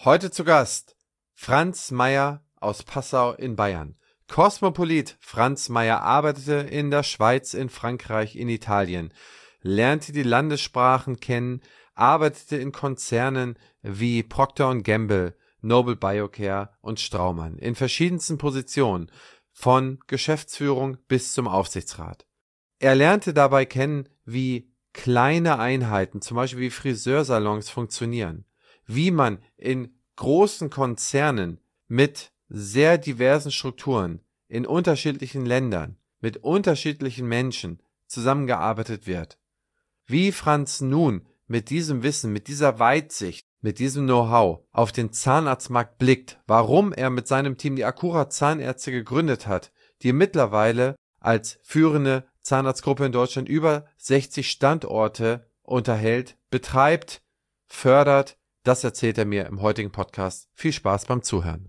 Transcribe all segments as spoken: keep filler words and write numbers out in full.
Heute zu Gast Franz Meyer aus Passau in Bayern. Kosmopolit Franz Meyer arbeitete in der Schweiz, in Frankreich, in Italien, lernte die Landessprachen kennen, arbeitete in Konzernen wie Procter und Gamble, Nobel Biocare und Straumann in verschiedensten Positionen, von Geschäftsführung bis zum Aufsichtsrat. Er lernte dabei kennen, wie kleine Einheiten, zum Beispiel wie Friseursalons, funktionieren, wie man in großen Konzernen mit sehr diversen Strukturen in unterschiedlichen Ländern mit unterschiedlichen Menschen zusammengearbeitet wird. Wie Franz nun mit diesem Wissen, mit dieser Weitsicht, mit diesem Know-how auf den Zahnarztmarkt blickt, warum er mit seinem Team die Acura Zahnärzte gegründet hat, die mittlerweile als führende Zahnarztgruppe in Deutschland über sechzig Standorte unterhält, betreibt, fördert, das erzählt er mir im heutigen Podcast. Viel Spaß beim Zuhören.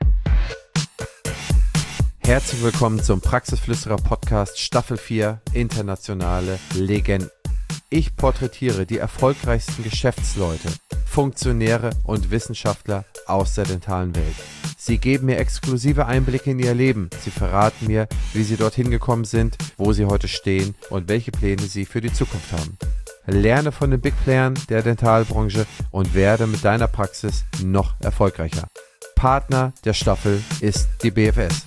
Herzlich willkommen zum Praxisflüsterer Podcast Staffel vier Internationale Legenden. Ich porträtiere die erfolgreichsten Geschäftsleute, Funktionäre und Wissenschaftler aus der dentalen Welt. Sie geben mir exklusive Einblicke in ihr Leben. Sie verraten mir, wie sie dorthin gekommen sind, wo sie heute stehen und welche Pläne sie für die Zukunft haben. Lerne von den Big Playern der Dentalbranche und werde mit deiner Praxis noch erfolgreicher. Partner der Staffel ist die B F S.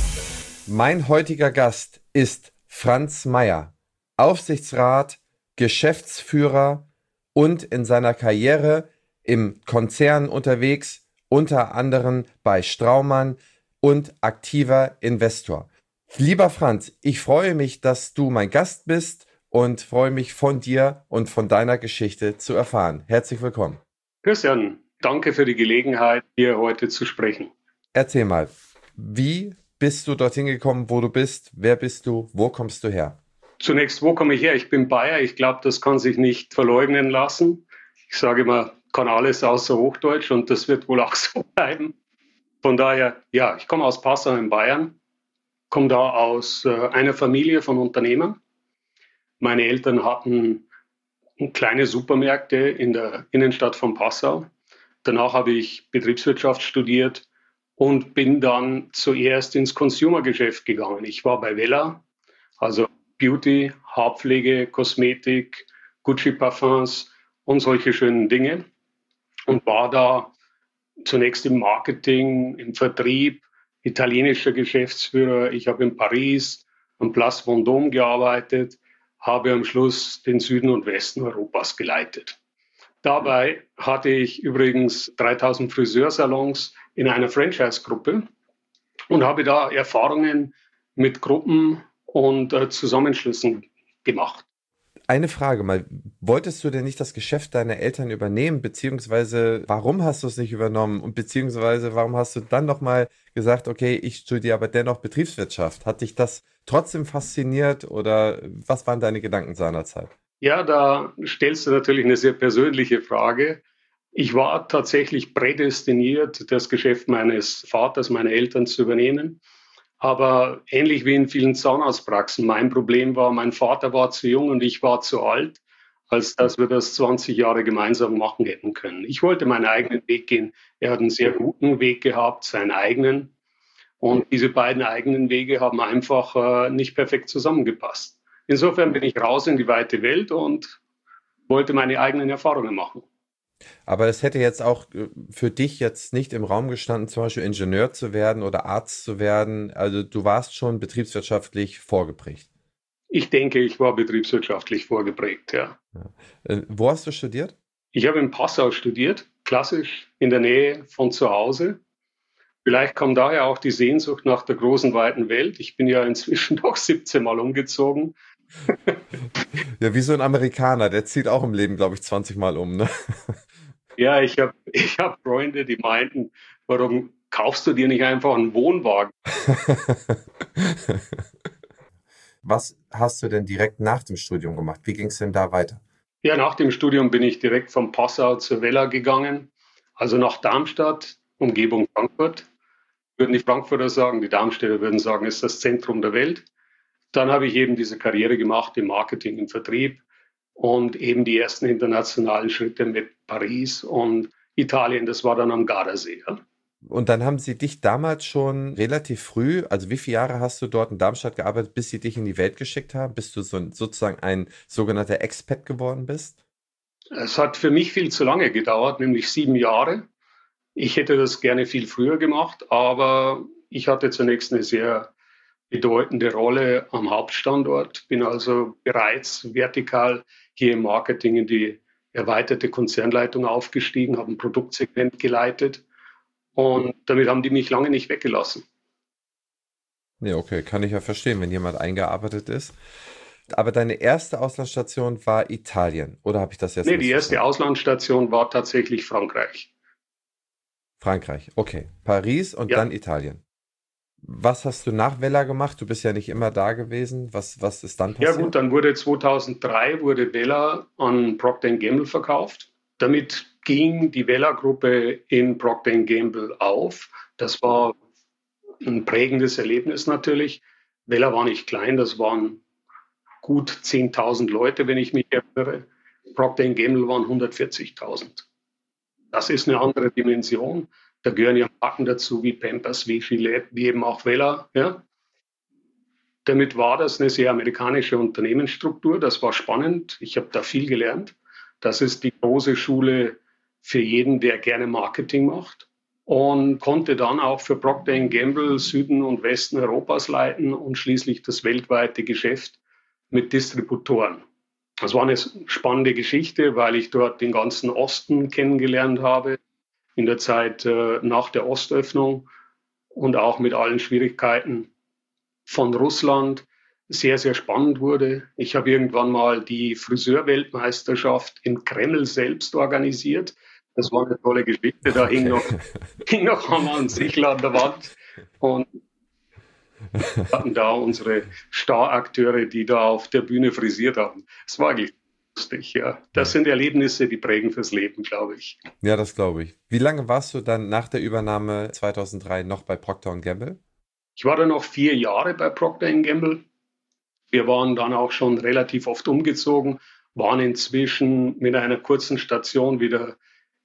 Mein heutiger Gast ist Franz Meyer, Aufsichtsrat, Geschäftsführer und in seiner Karriere im Konzern unterwegs, unter anderem bei Straumann und aktiver Investor. Lieber Franz, ich freue mich, dass du mein Gast bist und freue mich von dir und von deiner Geschichte zu erfahren. Herzlich willkommen. Christian, danke für die Gelegenheit, hier heute zu sprechen. Erzähl mal, wie bist du dorthin gekommen, wo du bist? Wer bist du? Wo kommst du her? Zunächst, wo komme ich her? Ich bin Bayer. Ich glaube, das kann sich nicht verleugnen lassen. Ich sage immer, kann alles außer Hochdeutsch und das wird wohl auch so bleiben. Von daher, ja, ich komme aus Passau in Bayern, komme da aus äh, einer Familie von Unternehmern. Meine Eltern hatten kleine Supermärkte in der Innenstadt von Passau. Danach habe ich Betriebswirtschaft studiert und bin dann zuerst ins Consumer-Geschäft gegangen. Ich war bei Wella, also Beauty, Haarpflege, Kosmetik, Gucci-Parfums und solche schönen Dinge. Und war da zunächst im Marketing, im Vertrieb, italienischer Geschäftsführer. Ich habe in Paris am Place Vendôme gearbeitet, habe am Schluss den Süden und Westen Europas geleitet. Dabei hatte ich übrigens dreitausend Friseursalons in einer Franchise-Gruppe und habe da Erfahrungen mit Gruppen und äh, Zusammenschlüssen gemacht. Eine Frage mal, wolltest du denn nicht das Geschäft deiner Eltern übernehmen, beziehungsweise warum hast du es nicht übernommen und beziehungsweise warum hast du dann nochmal gesagt, okay, ich studiere aber dennoch Betriebswirtschaft? Hat dich das trotzdem fasziniert oder was waren deine Gedanken seinerzeit? Ja, da stellst du natürlich eine sehr persönliche Frage. Ich war tatsächlich prädestiniert, das Geschäft meines Vaters, meiner Eltern zu übernehmen. Aber ähnlich wie in vielen Zahnarztpraxen, mein Problem war, mein Vater war zu jung und ich war zu alt, als dass wir das zwanzig Jahre gemeinsam machen hätten können. Ich wollte meinen eigenen Weg gehen. Er hat einen sehr guten Weg gehabt, seinen eigenen. Und diese beiden eigenen Wege haben einfach äh, nicht perfekt zusammengepasst. Insofern bin ich raus in die weite Welt und wollte meine eigenen Erfahrungen machen. Aber es hätte jetzt auch für dich jetzt nicht im Raum gestanden, zum Beispiel Ingenieur zu werden oder Arzt zu werden. Also du warst schon betriebswirtschaftlich vorgeprägt. Ich denke, ich war betriebswirtschaftlich vorgeprägt, ja. ja. Äh, wo hast du studiert? Ich habe in Passau studiert, klassisch in der Nähe von zu Hause. Vielleicht kam daher auch die Sehnsucht nach der großen, weiten Welt. Ich bin ja inzwischen doch siebzehn Mal umgezogen. Ja, wie so ein Amerikaner, der zieht auch im Leben, glaube ich, zwanzig Mal um, ne? Ja, ich habe ich hab Freunde, die meinten, warum kaufst du dir nicht einfach einen Wohnwagen? Was hast du denn direkt nach dem Studium gemacht? Wie ging es denn da weiter? Ja, nach dem Studium bin ich direkt von Passau zur Wella gegangen, also nach Darmstadt, Umgebung Frankfurt. Würden die Frankfurter sagen, die Darmstädter würden sagen, ist das Zentrum der Welt. Dann habe ich eben diese Karriere gemacht im Marketing, im Vertrieb und eben die ersten internationalen Schritte mit Paris und Italien, das war dann am Gardasee. Ja. Und dann haben sie dich damals schon relativ früh, also wie viele Jahre hast du dort in Darmstadt gearbeitet, bis sie dich in die Welt geschickt haben, bis du so, sozusagen ein sogenannter Expat geworden bist? Es hat für mich viel zu lange gedauert, nämlich sieben Jahre. Ich hätte das gerne viel früher gemacht, aber ich hatte zunächst eine sehr bedeutende Rolle am Hauptstandort, bin also bereits vertikal hier im Marketing in die erweiterte Konzernleitung aufgestiegen, habe ein Produktsegment geleitet und damit haben die mich lange nicht weggelassen. Nee, okay, kann ich ja verstehen, wenn jemand eingearbeitet ist. Aber deine erste Auslandsstation war Italien, oder habe ich das jetzt Nee, die erste missverstanden? Auslandsstation war tatsächlich Frankreich. Frankreich, okay. Paris und Ja, dann Italien. Was hast du nach Vella gemacht? Du bist ja nicht immer da gewesen. Was, was ist dann ja gut, passiert? dann wurde zweitausenddrei wurde Vella an Procter and Gamble verkauft. Damit ging die Vella-Gruppe in Procter and Gamble auf. Das war ein prägendes Erlebnis natürlich. Vella war nicht klein, das waren gut zehntausend Leute, wenn ich mich erinnere. Procter and Gamble waren hundertvierzigtausend. Das ist eine andere Dimension. Da gehören ja Marken dazu wie Pampers, wie Gillette, wie eben auch Vella. Ja. Damit war das eine sehr amerikanische Unternehmensstruktur. Das war spannend. Ich habe da viel gelernt. Das ist die große Schule für jeden, der gerne Marketing macht. Und konnte dann auch für Procter and Gamble Süden und Westen Europas leiten und schließlich das weltweite Geschäft mit Distributoren. Das war eine spannende Geschichte, weil ich dort den ganzen Osten kennengelernt habe, in der Zeit äh, nach der Ostöffnung und auch mit allen Schwierigkeiten von Russland sehr, sehr spannend wurde. Ich habe irgendwann mal die Friseurweltmeisterschaft im Kreml selbst organisiert. Das war eine tolle Geschichte. Da hing Okay. noch, hing noch Hammer und Sichel an der Wand. Und hatten da unsere Starakteure, die da auf der Bühne frisiert haben. Es war eigentlich lustig, ja. Das Ja. sind Erlebnisse, die prägen fürs Leben, glaube ich. Ja, das glaube ich. Wie lange warst du dann nach der Übernahme zweitausenddrei noch bei Procter und Gamble? Ich war dann noch vier Jahre bei Procter and Gamble. Wir waren dann auch schon relativ oft umgezogen, waren inzwischen mit einer kurzen Station wieder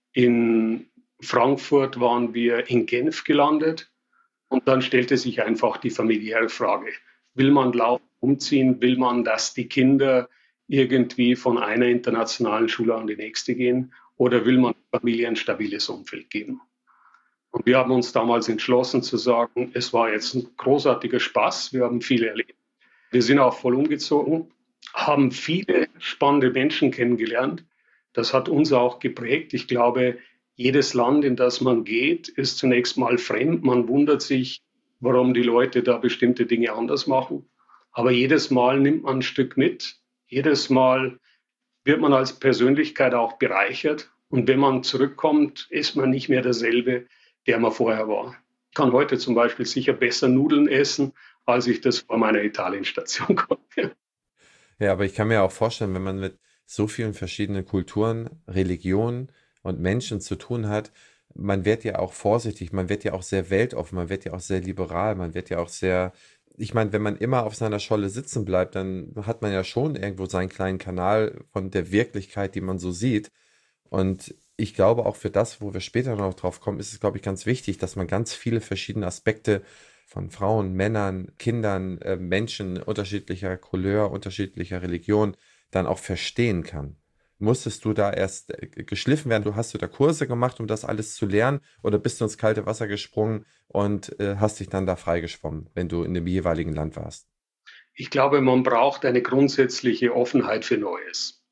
in Frankfurt, waren wir in Genf gelandet. Und dann stellte sich einfach die familiäre Frage, will man laufend umziehen, will man, dass die Kinder irgendwie von einer internationalen Schule an die nächste gehen oder will man der Familie ein stabiles Umfeld geben? Und wir haben uns damals entschlossen zu sagen, es war jetzt ein großartiger Spaß, wir haben viel erlebt. Wir sind auch voll umgezogen, haben viele spannende Menschen kennengelernt. Das hat uns auch geprägt. Ich glaube, jedes Land, in das man geht, ist zunächst mal fremd. Man wundert sich, warum die Leute da bestimmte Dinge anders machen. Aber jedes Mal nimmt man ein Stück mit. Jedes Mal wird man als Persönlichkeit auch bereichert. Und wenn man zurückkommt, ist man nicht mehr derselbe, der man vorher war. Ich kann heute zum Beispiel sicher besser Nudeln essen, als ich das vor meiner Italienstation konnte. Ja, aber ich kann mir auch vorstellen, wenn man mit so vielen verschiedenen Kulturen, Religionen und Menschen zu tun hat, man wird ja auch vorsichtig, man wird ja auch sehr weltoffen, man wird ja auch sehr liberal, man wird ja auch sehr, ich meine, wenn man immer auf seiner Scholle sitzen bleibt, dann hat man ja schon irgendwo seinen kleinen Kanal von der Wirklichkeit, die man so sieht. Und ich glaube auch für das, wo wir später noch drauf kommen, ist es, glaube ich, ganz wichtig, dass man ganz viele verschiedene Aspekte von Frauen, Männern, Kindern, äh, Menschen unterschiedlicher Couleur, unterschiedlicher Religion dann auch verstehen kann. Musstest du da erst äh, geschliffen werden? Du hast du da Kurse gemacht, um das alles zu lernen, oder bist du ins kalte Wasser gesprungen und äh, hast dich dann da freigeschwommen, wenn du in dem jeweiligen Land warst? Ich glaube, man braucht eine grundsätzliche Offenheit für Neues.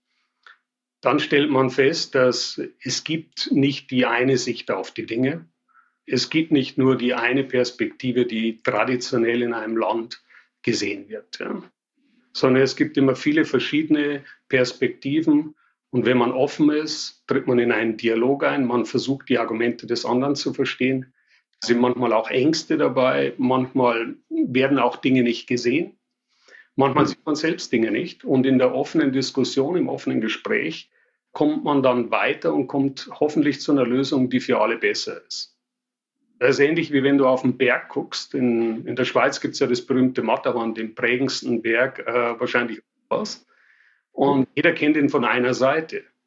Dann stellt man fest, dass es gibt nicht die eine Sicht auf die Dinge. Es gibt nicht nur die eine Perspektive, die traditionell in einem Land gesehen wird, ja, sondern es gibt immer viele verschiedene Perspektiven. Und wenn man offen ist, tritt man in einen Dialog ein, man versucht, die Argumente des anderen zu verstehen. Es sind manchmal auch Ängste dabei, manchmal werden auch Dinge nicht gesehen, manchmal sieht man selbst Dinge nicht. Und in der offenen Diskussion, im offenen Gespräch kommt man dann weiter und kommt hoffentlich zu einer Lösung, die für alle besser ist. Das ist ähnlich wie wenn du auf den Berg guckst. In, in der Schweiz gibt es ja das berühmte Matterhorn, den prägendsten Berg äh, wahrscheinlich was. Und jeder kennt ihn von einer Seite.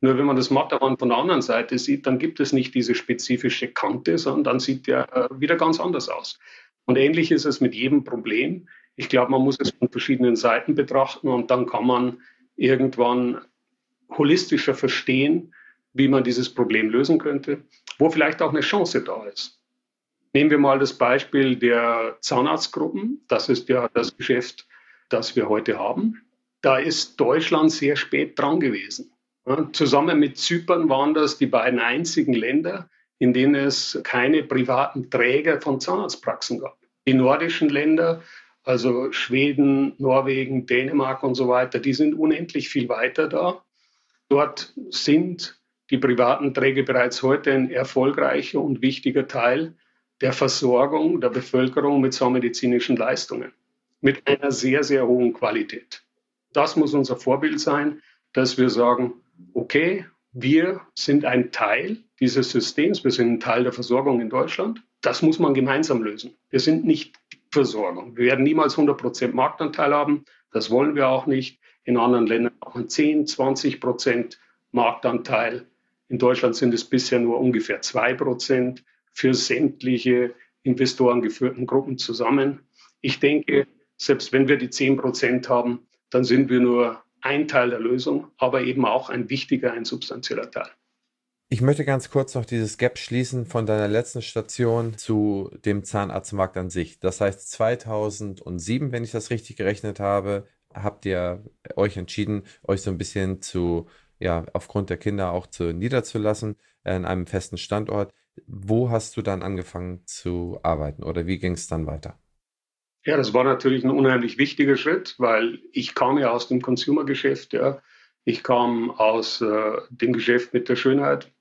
Nur wenn man das Matterhorn von der anderen Seite sieht, dann gibt es nicht diese spezifische Kante, sondern dann sieht der wieder ganz anders aus. Und ähnlich ist es mit jedem Problem. Ich glaube, man muss es von verschiedenen Seiten betrachten und dann kann man irgendwann holistischer verstehen, wie man dieses Problem lösen könnte, wo vielleicht auch eine Chance da ist. Nehmen wir mal das Beispiel der Zahnarztgruppen. Das ist ja das Geschäft, das wir heute haben. Da ist Deutschland sehr spät dran gewesen. Ja, zusammen mit Zypern waren das die beiden einzigen Länder, in denen es keine privaten Träger von Zahnarztpraxen gab. Die nordischen Länder, also Schweden, Norwegen, Dänemark und so weiter, die sind unendlich viel weiter da. Dort sind die privaten Träger bereits heute ein erfolgreicher und wichtiger Teil der Versorgung der Bevölkerung mit zahnmedizinischen Leistungen, mit einer sehr, sehr hohen Qualität. Das muss unser Vorbild sein, dass wir sagen, okay, wir sind ein Teil dieses Systems, wir sind ein Teil der Versorgung in Deutschland. Das muss man gemeinsam lösen. Wir sind nicht die Versorgung. Wir werden niemals hundert Prozent Marktanteil haben. Das wollen wir auch nicht. In anderen Ländern hat man zehn, zwanzig Prozent Marktanteil. In Deutschland sind es bisher nur ungefähr zwei Prozent für sämtliche investorengeführten Gruppen zusammen. Ich denke, selbst wenn wir die zehn Prozent haben, dann sind wir nur ein Teil der Lösung, aber eben auch ein wichtiger, ein substanzieller Teil. Ich möchte ganz kurz noch dieses Gap schließen von deiner letzten Station zu dem Zahnarztmarkt an sich. Das heißt, zweitausendsieben, wenn ich das richtig gerechnet habe, habt ihr euch entschieden, euch so ein bisschen zu, ja, aufgrund der Kinder auch zu niederzulassen, in einem festen Standort. Wo hast du dann angefangen zu arbeiten oder wie ging es dann weiter? Ja, das war natürlich ein unheimlich wichtiger Schritt, weil ich kam ja aus dem Consumer-Geschäft. Ja. Ich kam aus äh, dem Geschäft mit der Schönheit.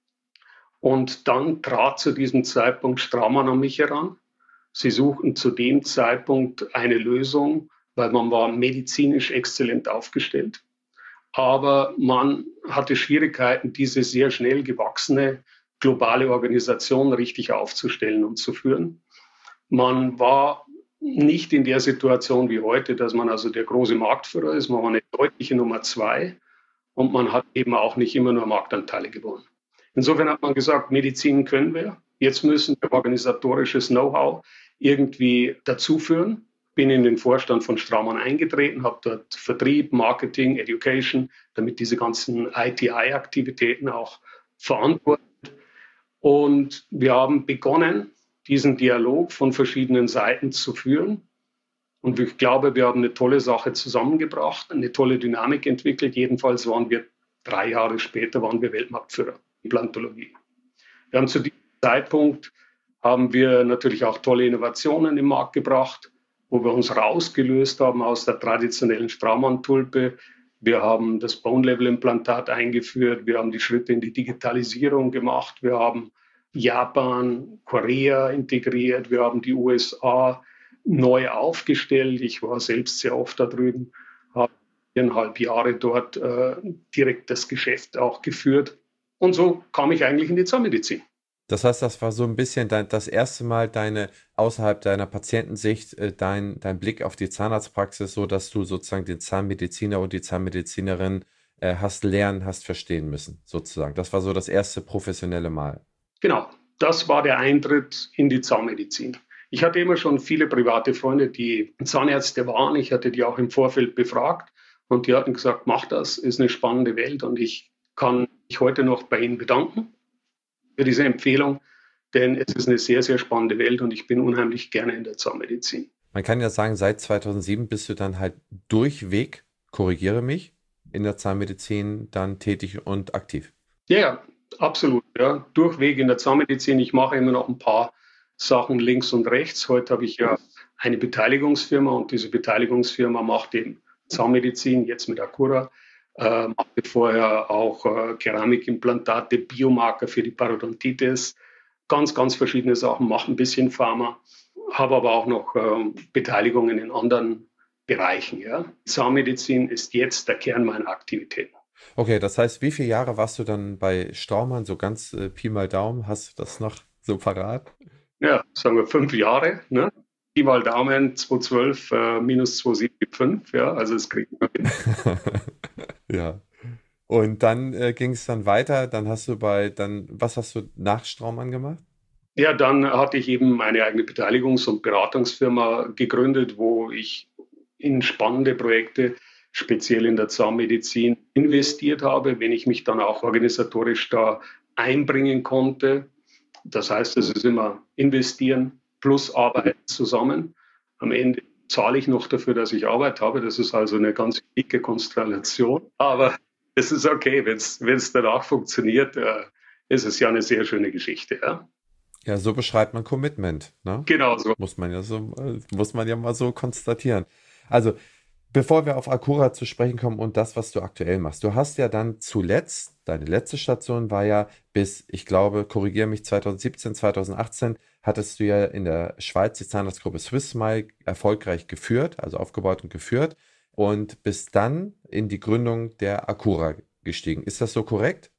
Und dann trat zu diesem Zeitpunkt Straumann an mich heran. Sie suchten zu dem Zeitpunkt eine Lösung, weil man war medizinisch exzellent aufgestellt. Aber man hatte Schwierigkeiten, diese sehr schnell gewachsene globale Organisation richtig aufzustellen und zu führen. Man war nicht in der Situation wie heute, dass man also der große Marktführer ist. Man war eine deutliche Nummer zwei und man hat eben auch nicht immer nur Marktanteile gewonnen. Insofern hat man gesagt, Medizin können wir. Jetzt müssen wir organisatorisches Know-how irgendwie dazuführen. Bin in den Vorstand von Straumann eingetreten, habe dort Vertrieb, Marketing, Education, damit diese ganzen I T I-Aktivitäten auch verantwortet. Und wir haben begonnen, diesen Dialog von verschiedenen Seiten zu führen. Und ich glaube, wir haben eine tolle Sache zusammengebracht, eine tolle Dynamik entwickelt. Jedenfalls waren wir drei Jahre später waren wir Weltmarktführer in Implantologie. Wir haben zu diesem Zeitpunkt haben wir natürlich auch tolle Innovationen im Markt gebracht, wo wir uns rausgelöst haben aus der traditionellen Straumann-Tulpe. Wir haben das Bone-Level-Implantat eingeführt. Wir haben die Schritte in die Digitalisierung gemacht. Wir haben Japan, Korea integriert. Wir haben die U S A neu aufgestellt. Ich war selbst sehr oft da drüben, habe viereinhalb Jahre dort äh, direkt das Geschäft auch geführt. Und so kam ich eigentlich in die Zahnmedizin. Das heißt, das war so ein bisschen dein, das erste Mal deine, außerhalb deiner Patientensicht, äh, dein, dein Blick auf die Zahnarztpraxis, so dass du sozusagen den Zahnmediziner und die Zahnmedizinerin äh, hast lernen, hast verstehen müssen, sozusagen. Das war so das erste professionelle Mal. Genau, das war der Eintritt in die Zahnmedizin. Ich hatte immer schon viele private Freunde, die Zahnärzte waren. Ich hatte die auch im Vorfeld befragt und die hatten gesagt, mach das, ist eine spannende Welt und ich kann mich heute noch bei Ihnen bedanken für diese Empfehlung, denn es ist eine sehr, sehr spannende Welt und ich bin unheimlich gerne in der Zahnmedizin. Man kann ja sagen, seit zweitausendsieben bist du dann halt durchweg, korrigiere mich, in der Zahnmedizin dann tätig und aktiv. Ja, absolut. Ja. Durchweg in der Zahnmedizin. Ich mache immer noch ein paar Sachen links und rechts. Heute habe ich ja eine Beteiligungsfirma und diese Beteiligungsfirma macht eben Zahnmedizin, jetzt mit Acura. Äh, machte vorher auch äh, Keramikimplantate, Biomarker für die Parodontitis, ganz, ganz verschiedene Sachen, mache ein bisschen Pharma, habe aber auch noch äh, Beteiligungen in anderen Bereichen. Ja. Zahnmedizin ist jetzt der Kern meiner Aktivitäten. Okay, das heißt, wie viele Jahre warst du dann bei Straumann, so ganz äh, Pi mal Daumen, hast du das noch so parat? Ja, sagen wir fünf Jahre, ne? Pi mal Daumen, zweitausendzwölf äh, minus zweitausendsieben gibt fünf, ja, also das kriegen wir hin. Ja, Und dann äh, ging es dann weiter. Dann hast du bei, dann, was hast du nach Straumann gemacht? Ja, dann hatte ich eben meine eigene Beteiligungs- und Beratungsfirma gegründet, wo ich in spannende Projekte, speziell in der Zahnmedizin, investiert habe, wenn ich mich dann auch organisatorisch da einbringen konnte. Das heißt, es ist immer investieren plus Arbeit zusammen. Am Ende zahle ich noch dafür, dass ich Arbeit habe. Das ist also eine ganz dicke Konstellation. Aber es ist okay, wenn es danach funktioniert, äh, ist es ja eine sehr schöne Geschichte. Ja? Ja, so beschreibt man Commitment, ne? Genau so. Muss man ja so, äh, muss man ja mal so konstatieren. Also, bevor wir auf Acura zu sprechen kommen und das, was du aktuell machst. Du hast ja dann zuletzt, deine letzte Station war ja bis, ich glaube, korrigiere mich, zwanzig siebzehn, zwanzig achtzehn, hattest du ja in der Schweiz die Zahnarztgruppe Swissmile erfolgreich geführt, also aufgebaut und geführt und bist dann in die Gründung der Acura gestiegen. Ist das so korrekt?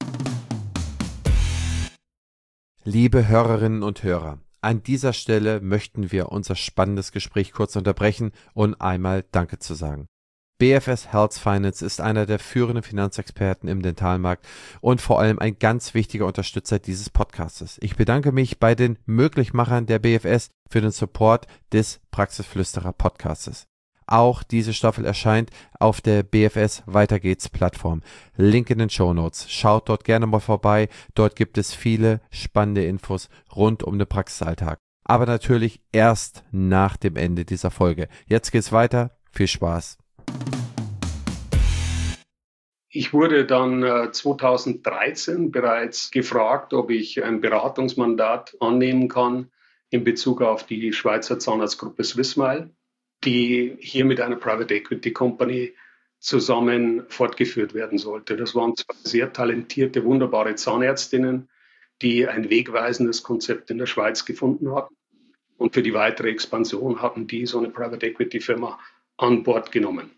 Liebe Hörerinnen und Hörer, an dieser Stelle möchten wir unser spannendes Gespräch kurz unterbrechen und einmal Danke zu sagen. B F S Health Finance ist einer der führenden Finanzexperten im Dentalmarkt und vor allem ein ganz wichtiger Unterstützer dieses Podcastes. Ich bedanke mich bei den Möglichmachern der B F S für den Support des Praxisflüsterer Podcastes. Auch diese Staffel erscheint auf der B F S Weiter geht's Plattform. Link in den Shownotes. Schaut dort gerne mal vorbei. Dort gibt es viele spannende Infos rund um den Praxisalltag. Aber natürlich erst nach dem Ende dieser Folge. Jetzt geht's weiter. Viel Spaß. Ich wurde dann äh, zweitausenddreizehn bereits gefragt, ob ich ein Beratungsmandat annehmen kann in Bezug auf die Schweizer Zahnarztgruppe Swissmile, die hier mit einer Private Equity Company zusammen fortgeführt werden sollte. Das waren zwei sehr talentierte, wunderbare Zahnärztinnen, die ein wegweisendes Konzept in der Schweiz gefunden hatten. Und für die weitere Expansion hatten die so eine Private Equity Firma an Bord genommen.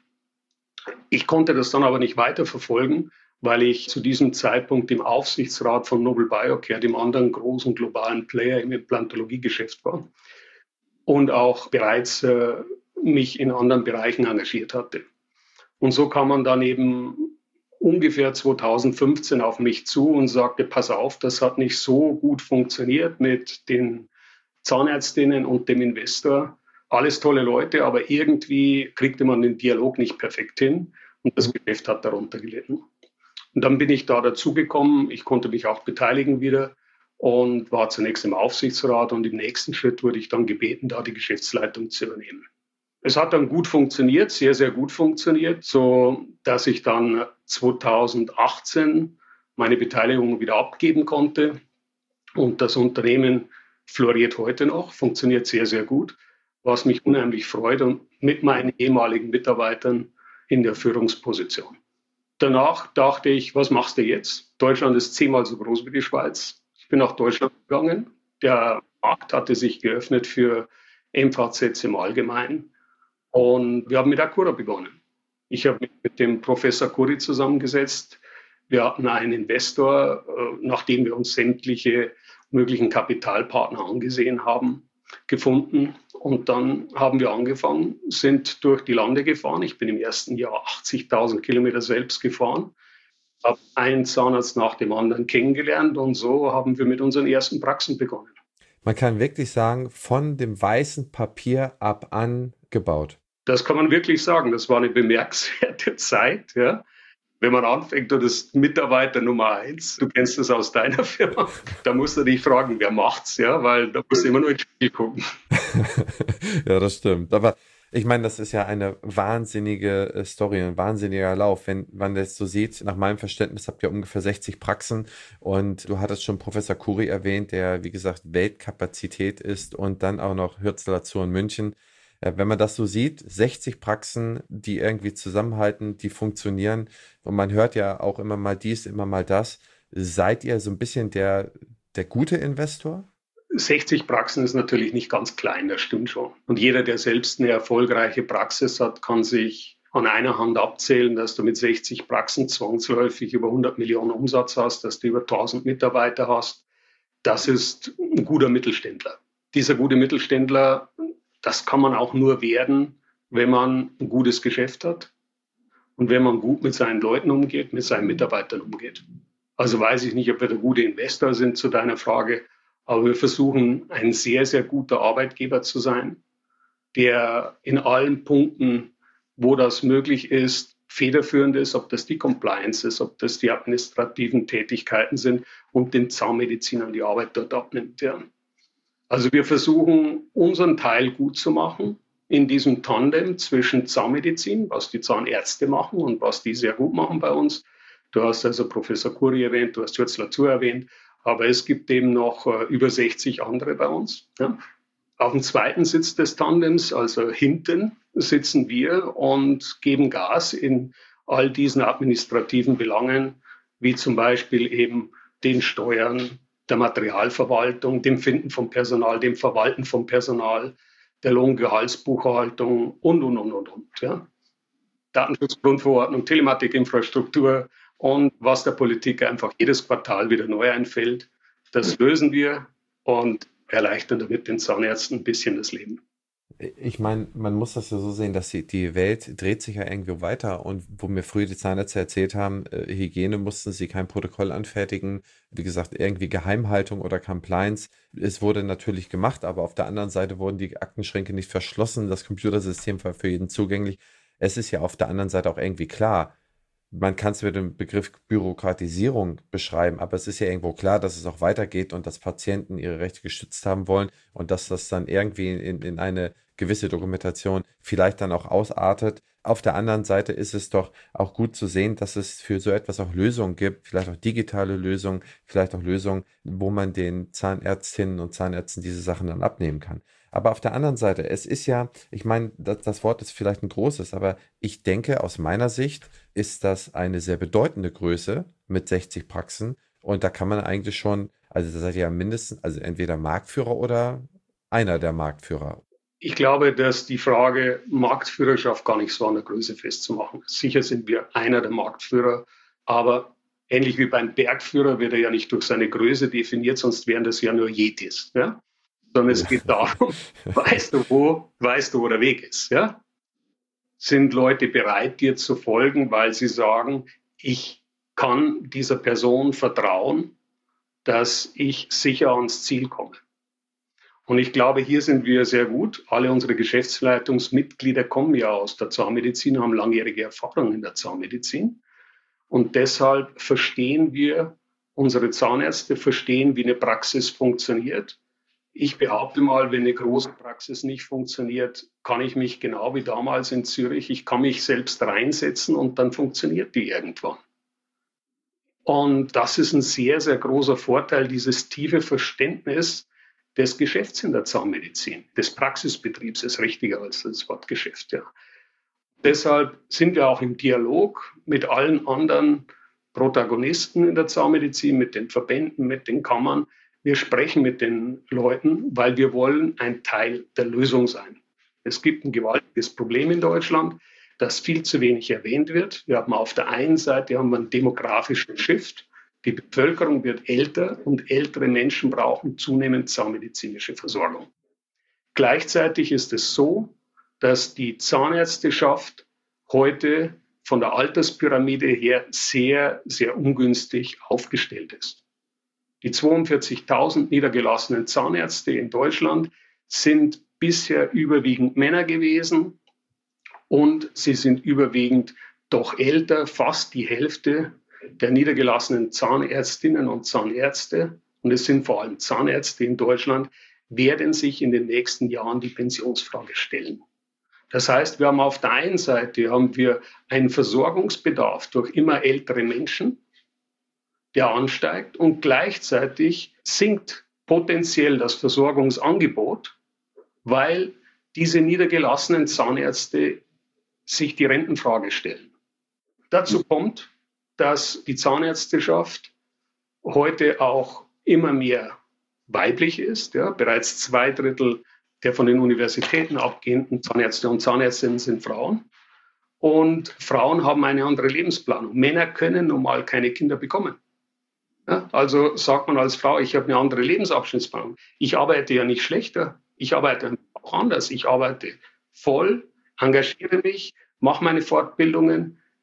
Ich konnte das dann aber nicht weiterverfolgen, weil ich zu diesem Zeitpunkt im Aufsichtsrat von Nobel Biocare, dem anderen großen globalen Player im Implantologiegeschäft war und auch bereits äh, mich in anderen Bereichen engagiert hatte. Und so kam man dann eben ungefähr zweitausendfünfzehn auf mich zu und sagte, pass auf, das hat nicht so gut funktioniert mit den Zahnärztinnen und dem Investor. Alles tolle Leute, aber irgendwie kriegte man den Dialog nicht perfekt hin und das Geschäft hat darunter gelitten. Und dann bin ich da dazugekommen. Ich konnte mich auch beteiligen wieder und war zunächst im Aufsichtsrat und im nächsten Schritt wurde ich dann gebeten, da die Geschäftsleitung zu übernehmen. Es hat dann gut funktioniert, sehr, sehr gut funktioniert, so dass ich dann zweitausendachtzehn meine Beteiligung wieder abgeben konnte und das Unternehmen floriert heute noch, funktioniert sehr, sehr gut, was mich unheimlich freut und mit meinen ehemaligen Mitarbeitern in der Führungsposition. Danach dachte ich, was machst du jetzt? Deutschland ist zehnmal so groß wie die Schweiz. Ich bin nach Deutschland gegangen. Der Markt hatte sich geöffnet für M V Zs im Allgemeinen. Und wir haben mit Acura begonnen. Ich habe mich mit dem Professor Kuri zusammengesetzt. Wir hatten einen Investor, nachdem wir uns sämtliche möglichen Kapitalpartner angesehen haben, gefunden. Und dann haben wir angefangen, sind durch die Lande gefahren. Ich bin im ersten Jahr achtzigtausend Kilometer selbst gefahren, habe einen Zahnarzt nach dem anderen kennengelernt und so haben wir mit unseren ersten Praxen begonnen. Man kann wirklich sagen, von dem weißen Papier ab an gebaut. Das kann man wirklich sagen. Das war eine bemerkenswerte Zeit, ja. Wenn man anfängt, du bist Mitarbeiter Nummer eins, du kennst das aus deiner Firma, da musst du dich fragen, wer macht's, ja, weil da musst du immer nur ins Spiel gucken. Ja, das stimmt. Aber ich meine, das ist ja eine wahnsinnige Story, ein wahnsinniger Lauf. Wenn man das so sieht, nach meinem Verständnis habt ihr ungefähr sechzig Praxen und du hattest schon Professor Kuri erwähnt, der, wie gesagt, Weltkapazität ist und dann auch noch Hürzeler Zoo in München. Wenn man das so sieht, sechzig Praxen, die irgendwie zusammenhalten, die funktionieren und man hört ja auch immer mal dies, immer mal das. Seid ihr so ein bisschen der, der gute Investor? sechzig Praxen ist natürlich nicht ganz klein, das stimmt schon. Und jeder, der selbst eine erfolgreiche Praxis hat, kann sich an einer Hand abzählen, dass du mit sechzig Praxen zwangsläufig über hundert Millionen Umsatz hast, dass du über tausend Mitarbeiter hast. Das ist ein guter Mittelständler. Dieser gute Mittelständler, das kann man auch nur werden, wenn man ein gutes Geschäft hat und wenn man gut mit seinen Leuten umgeht, mit seinen Mitarbeitern umgeht. Also weiß ich nicht, ob wir der gute Investor sind zu deiner Frage, aber wir versuchen, ein sehr, sehr guter Arbeitgeber zu sein, der in allen Punkten, wo das möglich ist, federführend ist, ob das die Compliance ist, ob das die administrativen Tätigkeiten sind und den Zahnmedizinern die Arbeit dort abnimmt. Ja. Also wir versuchen, unseren Teil gut zu machen in diesem Tandem zwischen Zahnmedizin, was die Zahnärzte machen und was die sehr gut machen bei uns. Du hast also Professor Kuri erwähnt, du hast Jürz Latour erwähnt, aber es gibt eben noch äh, über sechzig andere bei uns. Ja. Auf dem zweiten Sitz des Tandems, also hinten, sitzen wir und geben Gas in all diesen administrativen Belangen, wie zum Beispiel eben den Steuern, der Materialverwaltung, dem Finden von Personal, dem Verwalten von Personal, der Lohngehaltsbuchhaltung und, und, und, und, und. Ja. Datenschutzgrundverordnung, Telematikinfrastruktur und was der Politik einfach jedes Quartal wieder neu einfällt. Das lösen wir und erleichtern damit den Zahnärzten ein bisschen das Leben. Ich meine, man muss das ja so sehen, dass die, die Welt dreht sich ja irgendwo weiter und wo mir früher die Zahnärzte erzählt haben, äh, Hygiene mussten sie kein Protokoll anfertigen, wie gesagt, irgendwie Geheimhaltung oder Compliance. Es wurde natürlich gemacht, aber auf der anderen Seite wurden die Aktenschränke nicht verschlossen, das Computersystem war für jeden zugänglich. Es ist ja auf der anderen Seite auch irgendwie klar, man kann es mit dem Begriff Bürokratisierung beschreiben, aber es ist ja irgendwo klar, dass es auch weitergeht und dass Patienten ihre Rechte geschützt haben wollen und dass das dann irgendwie in, in eine gewisse Dokumentation vielleicht dann auch ausartet. Auf der anderen Seite ist es doch auch gut zu sehen, dass es für so etwas auch Lösungen gibt, vielleicht auch digitale Lösungen, vielleicht auch Lösungen, wo man den Zahnärztinnen und Zahnärzten diese Sachen dann abnehmen kann. Aber auf der anderen Seite, es ist ja, ich meine, das, das Wort ist vielleicht ein großes, aber ich denke, aus meiner Sicht ist das eine sehr bedeutende Größe mit sechzig Praxen. Und da kann man eigentlich schon, also da seid ihr ja mindestens, also entweder Marktführer oder einer der Marktführer. Ich glaube, dass die Frage Marktführerschaft gar nicht so an der Größe festzumachen ist. Sicher sind wir einer der Marktführer, aber ähnlich wie beim Bergführer wird er ja nicht durch seine Größe definiert, sonst wären das ja nur Yetis. Ja? Sondern es geht darum, weißt du wo, weißt du, wo der Weg ist. Ja? Sind Leute bereit, dir zu folgen, weil sie sagen, ich kann dieser Person vertrauen, dass ich sicher ans Ziel komme. Und ich glaube, hier sind wir sehr gut. Alle unsere Geschäftsleitungsmitglieder kommen ja aus der Zahnmedizin, haben langjährige Erfahrung in der Zahnmedizin. Und deshalb verstehen wir, unsere Zahnärzte verstehen, wie eine Praxis funktioniert. Ich behaupte mal, wenn eine große Praxis nicht funktioniert, kann ich mich genau wie damals in Zürich, ich kann mich selbst reinsetzen und dann funktioniert die irgendwann. Und das ist ein sehr, sehr großer Vorteil, dieses tiefe Verständnis des Geschäfts in der Zahnmedizin, des Praxisbetriebs ist richtiger als das Wort Geschäft. Ja. Deshalb sind wir auch im Dialog mit allen anderen Protagonisten in der Zahnmedizin, mit den Verbänden, mit den Kammern. Wir sprechen mit den Leuten, weil wir wollen ein Teil der Lösung sein. Es gibt ein gewaltiges Problem in Deutschland, das viel zu wenig erwähnt wird. Wir haben auf der einen Seite haben wir einen demografischen Shift. Die Bevölkerung wird älter und ältere Menschen brauchen zunehmend zahnmedizinische Versorgung. Gleichzeitig ist es so, dass die Zahnärzteschaft heute von der Alterspyramide her sehr, sehr ungünstig aufgestellt ist. Die zweiundvierzigtausend niedergelassenen Zahnärzte in Deutschland sind bisher überwiegend Männer gewesen und sie sind überwiegend doch älter, fast die Hälfte der niedergelassenen Zahnärztinnen und Zahnärzte, und es sind vor allem Zahnärzte in Deutschland, werden sich in den nächsten Jahren die Pensionsfrage stellen. Das heißt, wir haben auf der einen Seite haben wir einen Versorgungsbedarf durch immer ältere Menschen, der ansteigt, und gleichzeitig sinkt potenziell das Versorgungsangebot, weil diese niedergelassenen Zahnärzte sich die Rentenfrage stellen. Dazu kommt, dass die Zahnärzteschaft heute auch immer mehr weiblich ist. Ja. Bereits zwei Drittel der von den Universitäten abgehenden Zahnärzte und Zahnärztinnen sind Frauen. Und Frauen haben eine andere Lebensplanung. Männer können nun mal keine Kinder bekommen. Ja, also sagt man als Frau, ich habe eine andere Lebensabschnittsplanung. Ich arbeite ja nicht schlechter, ich arbeite auch anders. Ich arbeite voll, engagiere mich, mache meine Fortbildungen,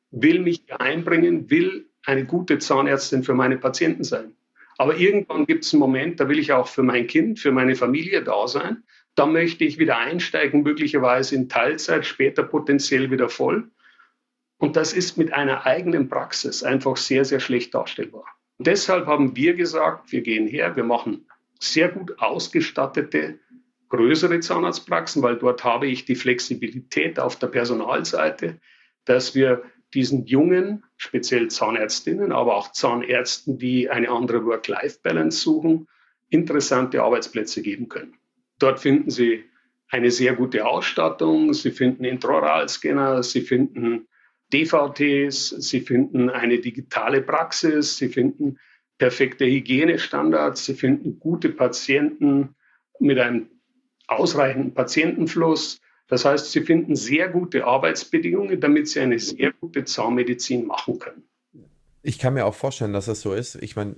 will mich hier einbringen, will eine gute Zahnärztin für meine Patienten sein. Aber irgendwann gibt es einen Moment, da will ich auch für mein Kind, für meine Familie da sein. Da möchte ich wieder einsteigen, möglicherweise in Teilzeit, später potenziell wieder voll. Und das ist mit einer eigenen Praxis einfach sehr, sehr schlecht darstellbar. Und deshalb haben wir gesagt, wir gehen her, wir machen sehr gut ausgestattete, größere Zahnarztpraxen, weil dort habe ich die Flexibilität auf der Personalseite, dass wir diesen jungen, speziell Zahnärztinnen, aber auch Zahnärzten, die eine andere Work-Life-Balance suchen, interessante Arbeitsplätze geben können. Dort finden sie eine sehr gute Ausstattung, sie finden Intraoralscanner, sie finden D V Ts, sie finden eine digitale Praxis, sie finden perfekte Hygienestandards, sie finden gute Patienten mit einem ausreichenden Patientenfluss. Das heißt, sie finden sehr gute Arbeitsbedingungen, damit sie eine sehr gute Zahnmedizin machen können. Ich kann mir auch vorstellen, dass es so ist. Ich meine,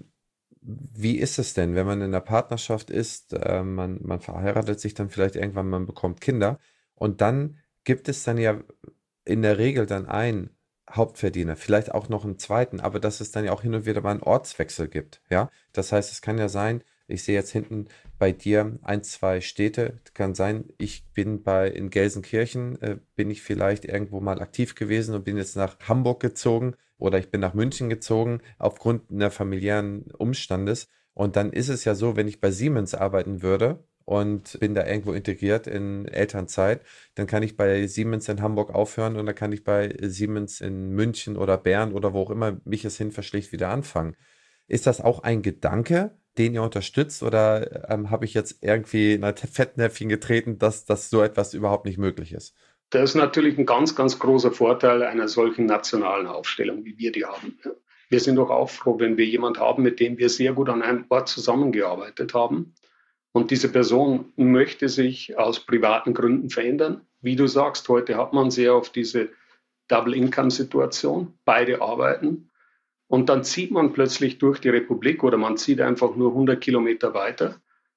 wie ist es denn, wenn man in einer Partnerschaft ist, äh, man, man verheiratet sich dann vielleicht irgendwann, man bekommt Kinder und dann gibt es dann ja in der Regel dann einen Hauptverdiener, vielleicht auch noch einen zweiten, aber dass es dann ja auch hin und wieder mal einen Ortswechsel gibt, ja. Das heißt, es kann ja sein, ich sehe jetzt hinten bei dir ein, zwei Städte, kann sein, ich bin bei in Gelsenkirchen, äh, bin ich vielleicht irgendwo mal aktiv gewesen und bin jetzt nach Hamburg gezogen oder ich bin nach München gezogen aufgrund einer familiären Umstandes. Und dann ist es ja so, wenn ich bei Siemens arbeiten würde und bin da irgendwo integriert in Elternzeit, dann kann ich bei Siemens in Hamburg aufhören und dann kann ich bei Siemens in München oder Bern oder wo auch immer mich es hin verschlägt wieder anfangen. Ist das auch ein Gedanke, den ihr unterstützt oder ähm, habe ich jetzt irgendwie in ein Fettnäpfchen getreten, dass, dass so etwas überhaupt nicht möglich ist? Das ist natürlich ein ganz, ganz großer Vorteil einer solchen nationalen Aufstellung, wie wir die haben. Wir sind doch auch froh, wenn wir jemanden haben, mit dem wir sehr gut an einem Ort zusammengearbeitet haben. Und diese Person möchte sich aus privaten Gründen verändern. Wie du sagst, heute hat man sehr auf diese Double-Income-Situation. Beide arbeiten. Und dann zieht man plötzlich durch die Republik oder man zieht einfach nur hundert Kilometer weiter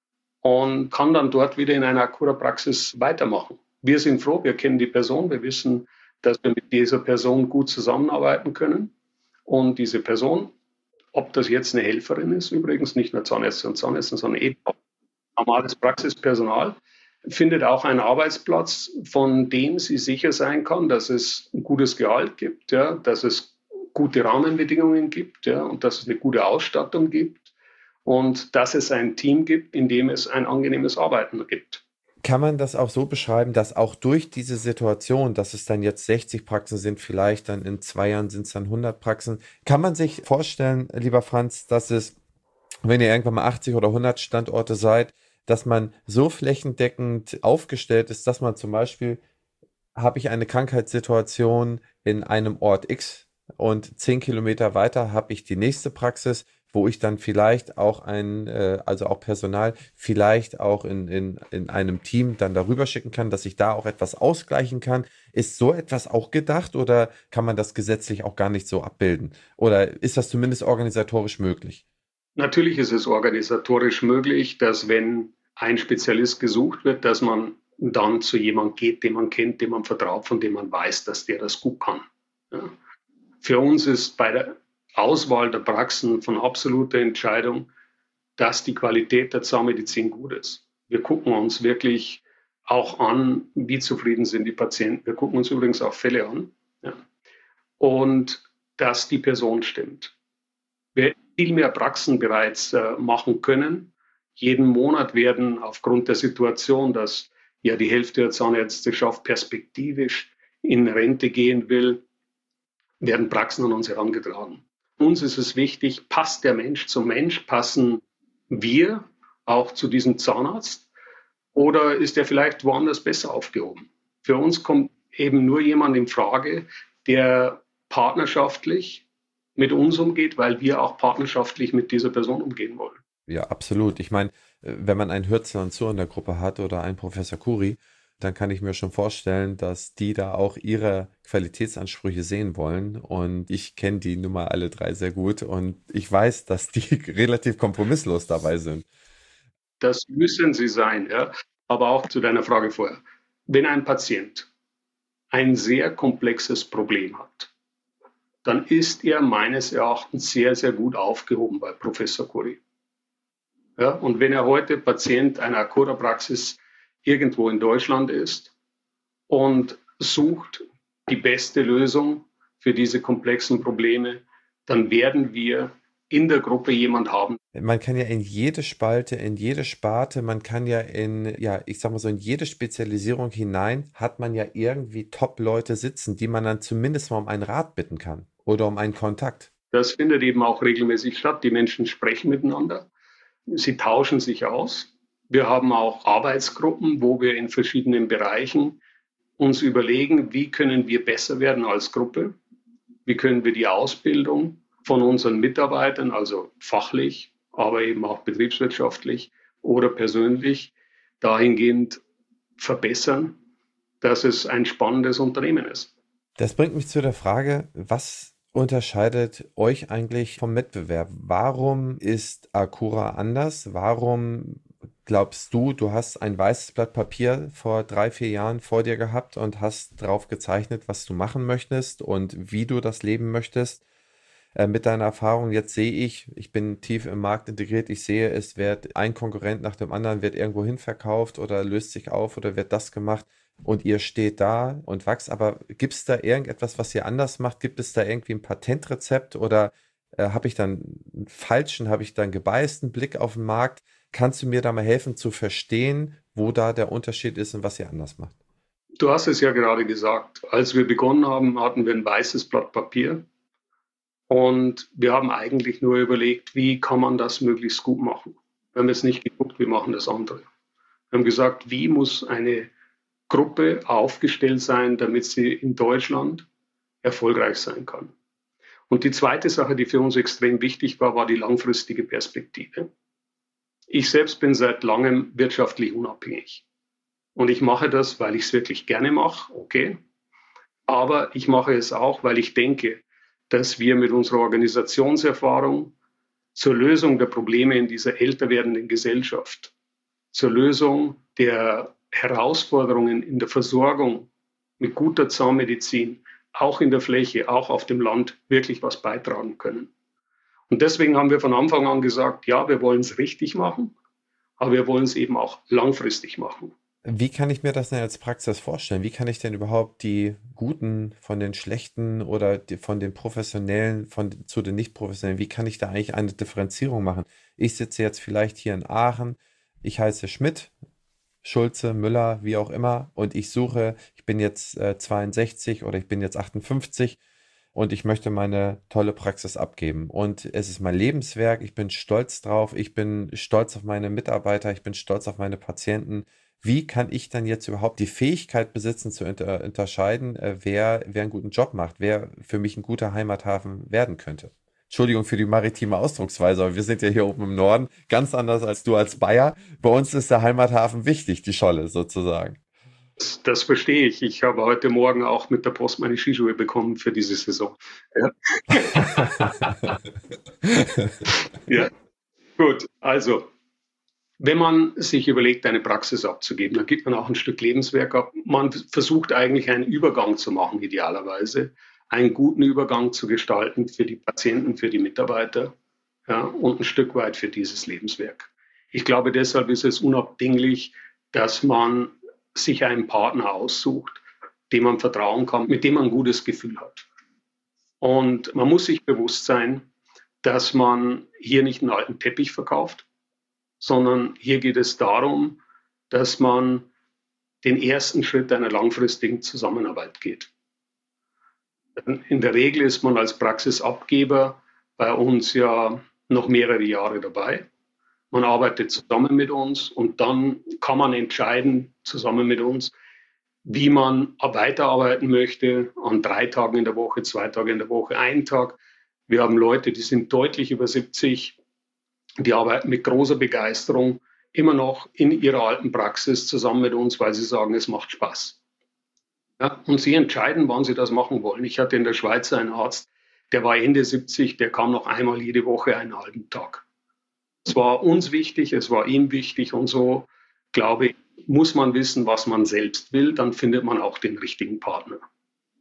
und kann dann dort wieder in einer Akkura-Praxis weitermachen. Wir sind froh, wir kennen die Person, wir wissen, dass wir mit dieser Person gut zusammenarbeiten können. Und diese Person, ob das jetzt eine Helferin ist, übrigens nicht nur Zahnärzte und Zahnärzte, sondern eben auch normales Praxispersonal, findet auch einen Arbeitsplatz, von dem sie sicher sein kann, dass es ein gutes Gehalt gibt, ja, dass es gute Rahmenbedingungen gibt, ja, und dass es eine gute Ausstattung gibt und dass es ein Team gibt, in dem es ein angenehmes Arbeiten gibt. Kann man das auch so beschreiben, dass auch durch diese Situation, dass es dann jetzt sechzig Praxen sind, vielleicht dann in zwei Jahren sind es dann hundert Praxen, kann man sich vorstellen, lieber Franz, dass es, wenn ihr irgendwann mal achtzig oder hundert Standorte seid, dass man so flächendeckend aufgestellt ist, dass man zum Beispiel, habe ich eine Krankheitssituation in einem Ort X und zehn Kilometer weiter habe ich die nächste Praxis, wo ich dann vielleicht auch ein, äh, also auch Personal, vielleicht auch in, in, in einem Team dann darüber schicken kann, dass ich da auch etwas ausgleichen kann. Ist so etwas auch gedacht oder kann man das gesetzlich auch gar nicht so abbilden? Oder ist das zumindest organisatorisch möglich? Natürlich ist es organisatorisch möglich, dass wenn ein Spezialist gesucht wird, dass man dann zu jemandem geht, den man kennt, dem man vertraut, von dem man weiß, dass der das gut kann. Ja. Für uns ist bei der Auswahl der Praxen von absoluter Entscheidung, dass die Qualität der Zahnmedizin gut ist. Wir gucken uns wirklich auch an, wie zufrieden sind die Patienten. Wir gucken uns übrigens auch Fälle an. Ja. Und dass die Person stimmt. Wir viel mehr Praxen bereits äh, machen können. Jeden Monat werden aufgrund der Situation, dass ja die Hälfte der Zahnärzteschaft perspektivisch in Rente gehen will, werden Praxen an uns herangetragen. Uns ist es wichtig, passt der Mensch zum Mensch, passen wir auch zu diesem Zahnarzt oder ist er vielleicht woanders besser aufgehoben? Für uns kommt eben nur jemand in Frage, der partnerschaftlich mit uns umgeht, weil wir auch partnerschaftlich mit dieser Person umgehen wollen. Ja, absolut. Ich meine, wenn man einen Hürzler und so in der Gruppe hat oder einen Professor Kuri, dann kann ich mir schon vorstellen, dass die da auch ihre Qualitätsansprüche sehen wollen. Und ich kenne die nun mal alle drei sehr gut und ich weiß, dass die relativ kompromisslos dabei sind. Das müssen sie sein, ja. Aber auch zu deiner Frage vorher. Wenn ein Patient ein sehr komplexes Problem hat, dann ist er meines Erachtens sehr, sehr gut aufgehoben bei Professor Khoury. Ja, und wenn er heute Patient einer Akura-Praxis irgendwo in Deutschland ist und sucht die beste Lösung für diese komplexen Probleme, dann werden wir in der Gruppe jemand haben. Man kann ja in jede Spalte, in jede Sparte, man kann ja in, ja, ich sag mal so, in jede Spezialisierung hinein, hat man ja irgendwie Top-Leute sitzen, die man dann zumindest mal um einen Rat bitten kann oder um einen Kontakt. Das findet eben auch regelmäßig statt. Die Menschen sprechen miteinander, sie tauschen sich aus. Wir haben auch Arbeitsgruppen, wo wir in verschiedenen Bereichen uns überlegen, wie können wir besser werden als Gruppe, wie können wir die Ausbildung von unseren Mitarbeitern, also fachlich, aber eben auch betriebswirtschaftlich oder persönlich, dahingehend verbessern, dass es ein spannendes Unternehmen ist. Das bringt mich zu der Frage, was unterscheidet euch eigentlich vom Wettbewerb? Warum ist Akura anders? Warum glaubst du, du hast ein weißes Blatt Papier vor drei, vier Jahren vor dir gehabt und hast drauf gezeichnet, was du machen möchtest und wie du das leben möchtest? Äh, mit deiner Erfahrung, jetzt sehe ich, ich bin tief im Markt integriert, ich sehe, es wird ein Konkurrent nach dem anderen, wird irgendwo hin verkauft oder löst sich auf oder wird das gemacht und ihr steht da und wächst. Aber gibt es da irgendetwas, was ihr anders macht? Gibt es da irgendwie ein Patentrezept oder äh, habe ich dann einen falschen, habe ich dann einen gebeißten Blick auf den Markt? Kannst du mir da mal helfen zu verstehen, wo da der Unterschied ist und was ihr anders macht? Du hast es ja gerade gesagt. Als wir begonnen haben, hatten wir ein weißes Blatt Papier. Und wir haben eigentlich nur überlegt, wie kann man das möglichst gut machen. Wir haben jetzt nicht geguckt, wir machen das andere. Wir haben gesagt, wie muss eine Gruppe aufgestellt sein, damit sie in Deutschland erfolgreich sein kann. Und die zweite Sache, die für uns extrem wichtig war, war die langfristige Perspektive. Ich selbst bin seit langem wirtschaftlich unabhängig. Und ich mache das, weil ich es wirklich gerne mache, okay. Aber ich mache es auch, weil ich denke, dass wir mit unserer Organisationserfahrung zur Lösung der Probleme in dieser älter werdenden Gesellschaft, zur Lösung der Herausforderungen in der Versorgung mit guter Zahnmedizin, auch in der Fläche, auch auf dem Land, wirklich was beitragen können. Und deswegen haben wir von Anfang an gesagt, ja, wir wollen es richtig machen, aber wir wollen es eben auch langfristig machen. Wie kann ich mir das denn als Praxis vorstellen? Wie kann ich denn überhaupt die Guten von den Schlechten oder die, von den Professionellen von, zu den Nicht-Professionellen, wie kann ich da eigentlich eine Differenzierung machen? Ich sitze jetzt vielleicht hier in Aachen, ich heiße Schmidt, Schulze, Müller, wie auch immer, und ich suche, ich bin jetzt äh, zweiundsechzig oder ich bin jetzt achtundfünfzig und ich möchte meine tolle Praxis abgeben. Und es ist mein Lebenswerk, ich bin stolz drauf, ich bin stolz auf meine Mitarbeiter, ich bin stolz auf meine Patienten. Wie kann ich dann jetzt überhaupt die Fähigkeit besitzen, zu unter unterscheiden, äh, wer, wer einen guten Job macht, wer für mich ein guter Heimathafen werden könnte? Entschuldigung für die maritime Ausdrucksweise, aber wir sind ja hier oben im Norden, ganz anders als du als Bayer. Bei uns ist der Heimathafen wichtig, die Scholle sozusagen. Das, das verstehe ich. Ich habe heute Morgen auch mit der Post meine Skischuhe bekommen für diese Saison. Ja, ja. Gut, also wenn man sich überlegt, eine Praxis abzugeben, dann gibt man auch ein Stück Lebenswerk ab. Man versucht eigentlich einen Übergang zu machen, idealerweise, einen guten Übergang zu gestalten für die Patienten, für die Mitarbeiter, ja, und ein Stück weit für dieses Lebenswerk. Ich glaube, deshalb ist es unabdinglich, dass man sich einen Partner aussucht, dem man vertrauen kann, mit dem man ein gutes Gefühl hat. Und man muss sich bewusst sein, dass man hier nicht einen alten Teppich verkauft, sondern hier geht es darum, dass man den ersten Schritt einer langfristigen Zusammenarbeit geht. In der Regel ist man als Praxisabgeber bei uns ja noch mehrere Jahre dabei. Man arbeitet zusammen mit uns und dann kann man entscheiden, zusammen mit uns, wie man weiterarbeiten möchte, an drei Tagen in der Woche, zwei Tage in der Woche, einen Tag. Wir haben Leute, die sind deutlich über siebzig, die arbeiten mit großer Begeisterung immer noch in ihrer alten Praxis zusammen mit uns, weil sie sagen, es macht Spaß. Ja, und sie entscheiden, wann sie das machen wollen. Ich hatte in der Schweiz einen Arzt, der war Ende siebzig, der kam noch einmal jede Woche einen halben Tag. Es war uns wichtig, es war ihm wichtig und so, glaube ich, muss man wissen, was man selbst will, dann findet man auch den richtigen Partner.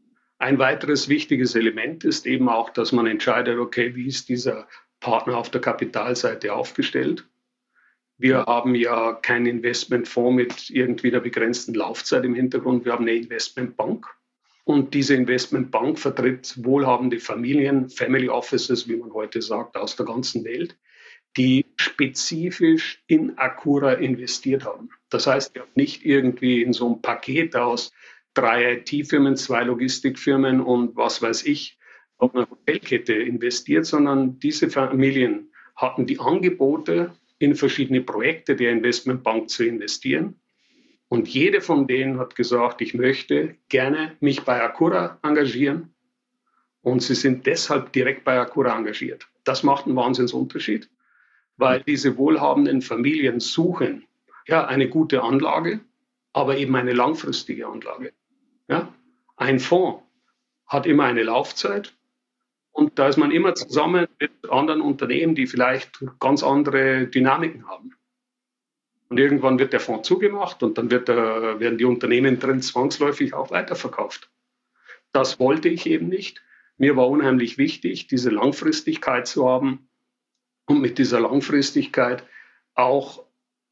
Ein weiteres wichtiges Element ist eben auch, dass man entscheidet, okay, wie ist dieser Partner auf der Kapitalseite aufgestellt? Wir haben ja keinen Investmentfonds mit irgendwie einer begrenzten Laufzeit im Hintergrund. Wir haben eine Investmentbank. Und diese Investmentbank vertritt wohlhabende Familien, Family Offices, wie man heute sagt, aus der ganzen Welt, die spezifisch in Akura investiert haben. Das heißt, wir haben nicht irgendwie in so ein Paket aus drei I T-Firmen, zwei Logistikfirmen und was weiß ich, auf eine Hotelkette investiert, sondern diese Familien hatten die Angebote, in verschiedene Projekte der Investmentbank zu investieren. Und jede von denen hat gesagt, ich möchte gerne mich bei Akura engagieren. Und sie sind deshalb direkt bei Akura engagiert. Das macht einen Wahnsinnsunterschied, weil diese wohlhabenden Familien suchen ja eine gute Anlage, aber eben eine langfristige Anlage. Ja? Ein Fonds hat immer eine Laufzeit. Und da ist man immer zusammen mit anderen Unternehmen, die vielleicht ganz andere Dynamiken haben. Und irgendwann wird der Fonds zugemacht und dann wird der, werden die Unternehmen drin zwangsläufig auch weiterverkauft. Das wollte ich eben nicht. Mir war unheimlich wichtig, diese Langfristigkeit zu haben und mit dieser Langfristigkeit auch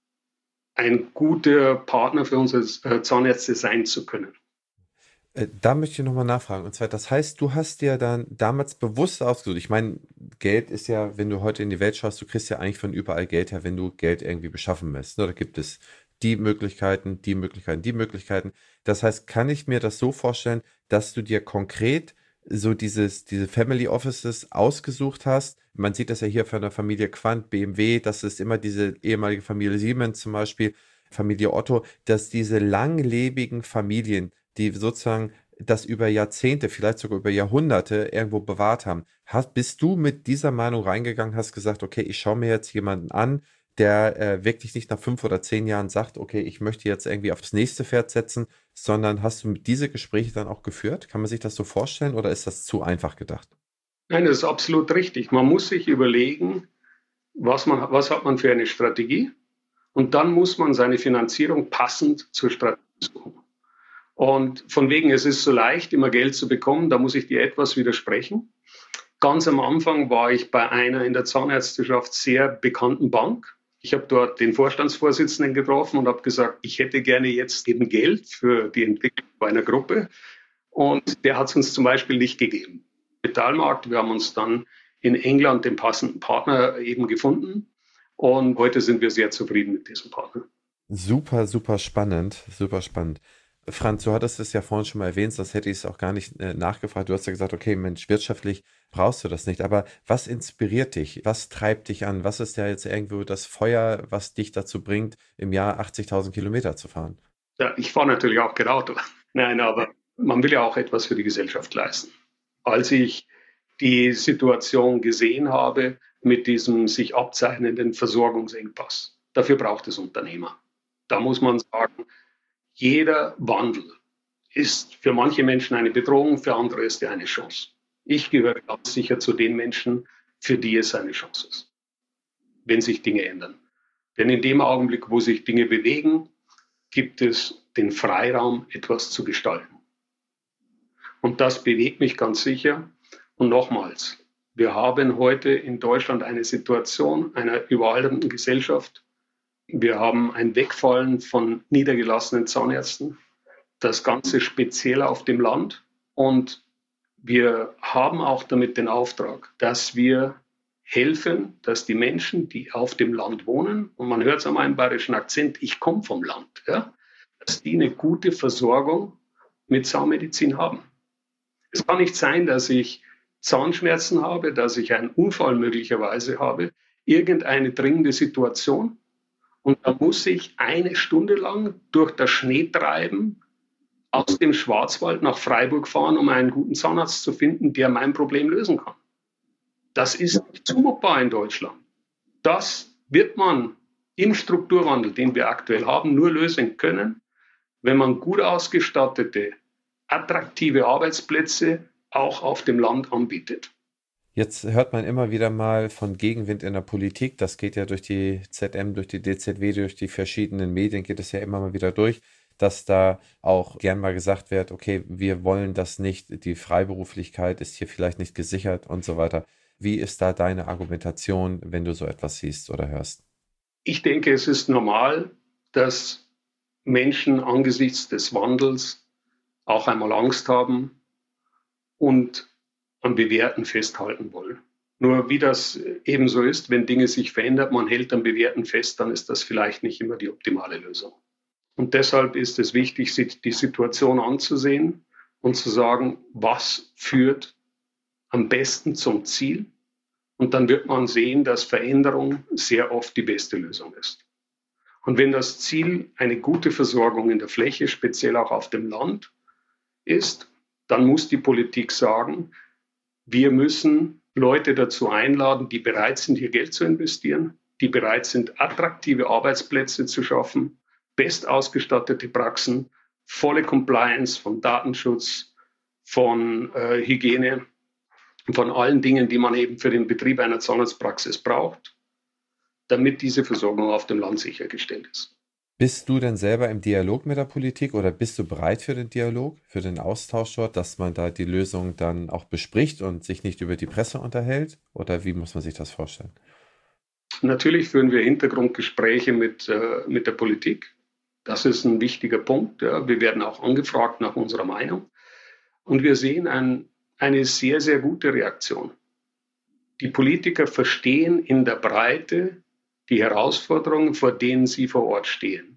ein guter Partner für unsere Zahnärzte sein zu können. Da möchte ich nochmal nachfragen. Und zwar, das heißt, du hast dir dann damals bewusst ausgesucht. Ich meine, Geld ist ja, wenn du heute in die Welt schaust, du kriegst ja eigentlich von überall Geld her, wenn du Geld irgendwie beschaffen willst. Da gibt es die Möglichkeiten, die Möglichkeiten, die Möglichkeiten. Das heißt, kann ich mir das so vorstellen, dass du dir konkret so dieses, diese Family Offices ausgesucht hast? Man sieht das ja hier von der Familie Quandt, B M W, das ist immer diese ehemalige Familie Siemens zum Beispiel, Familie Otto, dass diese langlebigen Familien, die sozusagen das über Jahrzehnte, vielleicht sogar über Jahrhunderte irgendwo bewahrt haben. Hast, bist du mit dieser Meinung reingegangen, hast gesagt, okay, ich schaue mir jetzt jemanden an, der äh, wirklich nicht nach fünf oder zehn Jahren sagt, okay, ich möchte jetzt irgendwie aufs nächste Pferd setzen, sondern hast du diese Gespräche dann auch geführt? Kann man sich das so vorstellen oder ist das zu einfach gedacht? Nein, das ist absolut richtig. Man muss sich überlegen, was, man, was hat man für eine Strategie und dann muss man seine Finanzierung passend zur Strategie suchen. Und von wegen, es ist so leicht, immer Geld zu bekommen, da muss ich dir etwas widersprechen. Ganz am Anfang war ich bei einer in der Zahnärzteschaft sehr bekannten Bank. Ich habe dort den Vorstandsvorsitzenden getroffen und habe gesagt, ich hätte gerne jetzt eben Geld für die Entwicklung einer Gruppe. Und der hat es uns zum Beispiel nicht gegeben. Kapitalmarkt, wir haben uns dann in England den passenden Partner eben gefunden. Und heute sind wir sehr zufrieden mit diesem Partner. Super, super spannend, super spannend. Franz, du hattest es ja vorhin schon mal erwähnt, sonst hätte ich es auch gar nicht äh, nachgefragt. Du hast ja gesagt, okay, Mensch, wirtschaftlich brauchst du das nicht. Aber was inspiriert dich? Was treibt dich an? Was ist ja jetzt irgendwo das Feuer, was dich dazu bringt, im Jahr achtzigtausend Kilometer zu fahren? Ja, ich fahre natürlich auch kein Auto. Nein, aber man will ja auch etwas für die Gesellschaft leisten. Als ich die Situation gesehen habe mit diesem sich abzeichnenden Versorgungsengpass, dafür braucht es Unternehmer. Da muss man sagen, jeder Wandel ist für manche Menschen eine Bedrohung, für andere ist er eine Chance. Ich gehöre ganz sicher zu den Menschen, für die es eine Chance ist, wenn sich Dinge ändern. Denn in dem Augenblick, wo sich Dinge bewegen, gibt es den Freiraum, etwas zu gestalten. Und das bewegt mich ganz sicher. Und nochmals, wir haben heute in Deutschland eine Situation einer überalterten Gesellschaft. Wir haben ein Wegfallen von niedergelassenen Zahnärzten, das Ganze speziell auf dem Land. Und wir haben auch damit den Auftrag, dass wir helfen, dass die Menschen, die auf dem Land wohnen, und man hört es an meinem bayerischen Akzent, ich komme vom Land, ja, dass die eine gute Versorgung mit Zahnmedizin haben. Es kann nicht sein, dass ich Zahnschmerzen habe, dass ich einen Unfall möglicherweise habe, irgendeine dringende Situation. Und da muss ich eine Stunde lang durch das Schneetreiben aus dem Schwarzwald nach Freiburg fahren, um einen guten Zahnarzt zu finden, der mein Problem lösen kann. Das ist nicht zumutbar in Deutschland. Das wird man im Strukturwandel, den wir aktuell haben, nur lösen können, wenn man gut ausgestattete, attraktive Arbeitsplätze auch auf dem Land anbietet. Jetzt hört man immer wieder mal von Gegenwind in der Politik. Das geht ja durch die Z M, durch die D Z W, durch die verschiedenen Medien geht es ja immer mal wieder durch, dass da auch gern mal gesagt wird, okay, wir wollen das nicht, die Freiberuflichkeit ist hier vielleicht nicht gesichert und so weiter. Wie ist da deine Argumentation, wenn du so etwas siehst oder hörst? Ich denke, es ist normal, dass Menschen angesichts des Wandels auch einmal Angst haben und am Bewährten festhalten wollen. Nur wie das ebenso ist, wenn Dinge sich verändern, man hält am Bewährten fest, dann ist das vielleicht nicht immer die optimale Lösung. Und deshalb ist es wichtig, sich die Situation anzusehen und zu sagen, was führt am besten zum Ziel. Und dann wird man sehen, dass Veränderung sehr oft die beste Lösung ist. Und wenn das Ziel eine gute Versorgung in der Fläche, speziell auch auf dem Land, ist, dann muss die Politik sagen, wir müssen Leute dazu einladen, die bereit sind, hier Geld zu investieren, die bereit sind, attraktive Arbeitsplätze zu schaffen, bestausgestattete Praxen, volle Compliance von Datenschutz, von äh, Hygiene, von allen Dingen, die man eben für den Betrieb einer Zahnarztpraxis braucht, damit diese Versorgung auf dem Land sichergestellt ist. Bist du denn selber im Dialog mit der Politik oder bist du bereit für den Dialog, für den Austausch dort, dass man da die Lösung dann auch bespricht und sich nicht über die Presse unterhält? Oder wie muss man sich das vorstellen? Natürlich führen wir Hintergrundgespräche mit, äh, mit der Politik. Das ist ein wichtiger Punkt. Ja. Wir werden auch angefragt nach unserer Meinung. Und wir sehen ein, eine sehr, sehr gute Reaktion. Die Politiker verstehen in der Breite die Herausforderungen, vor denen sie vor Ort stehen.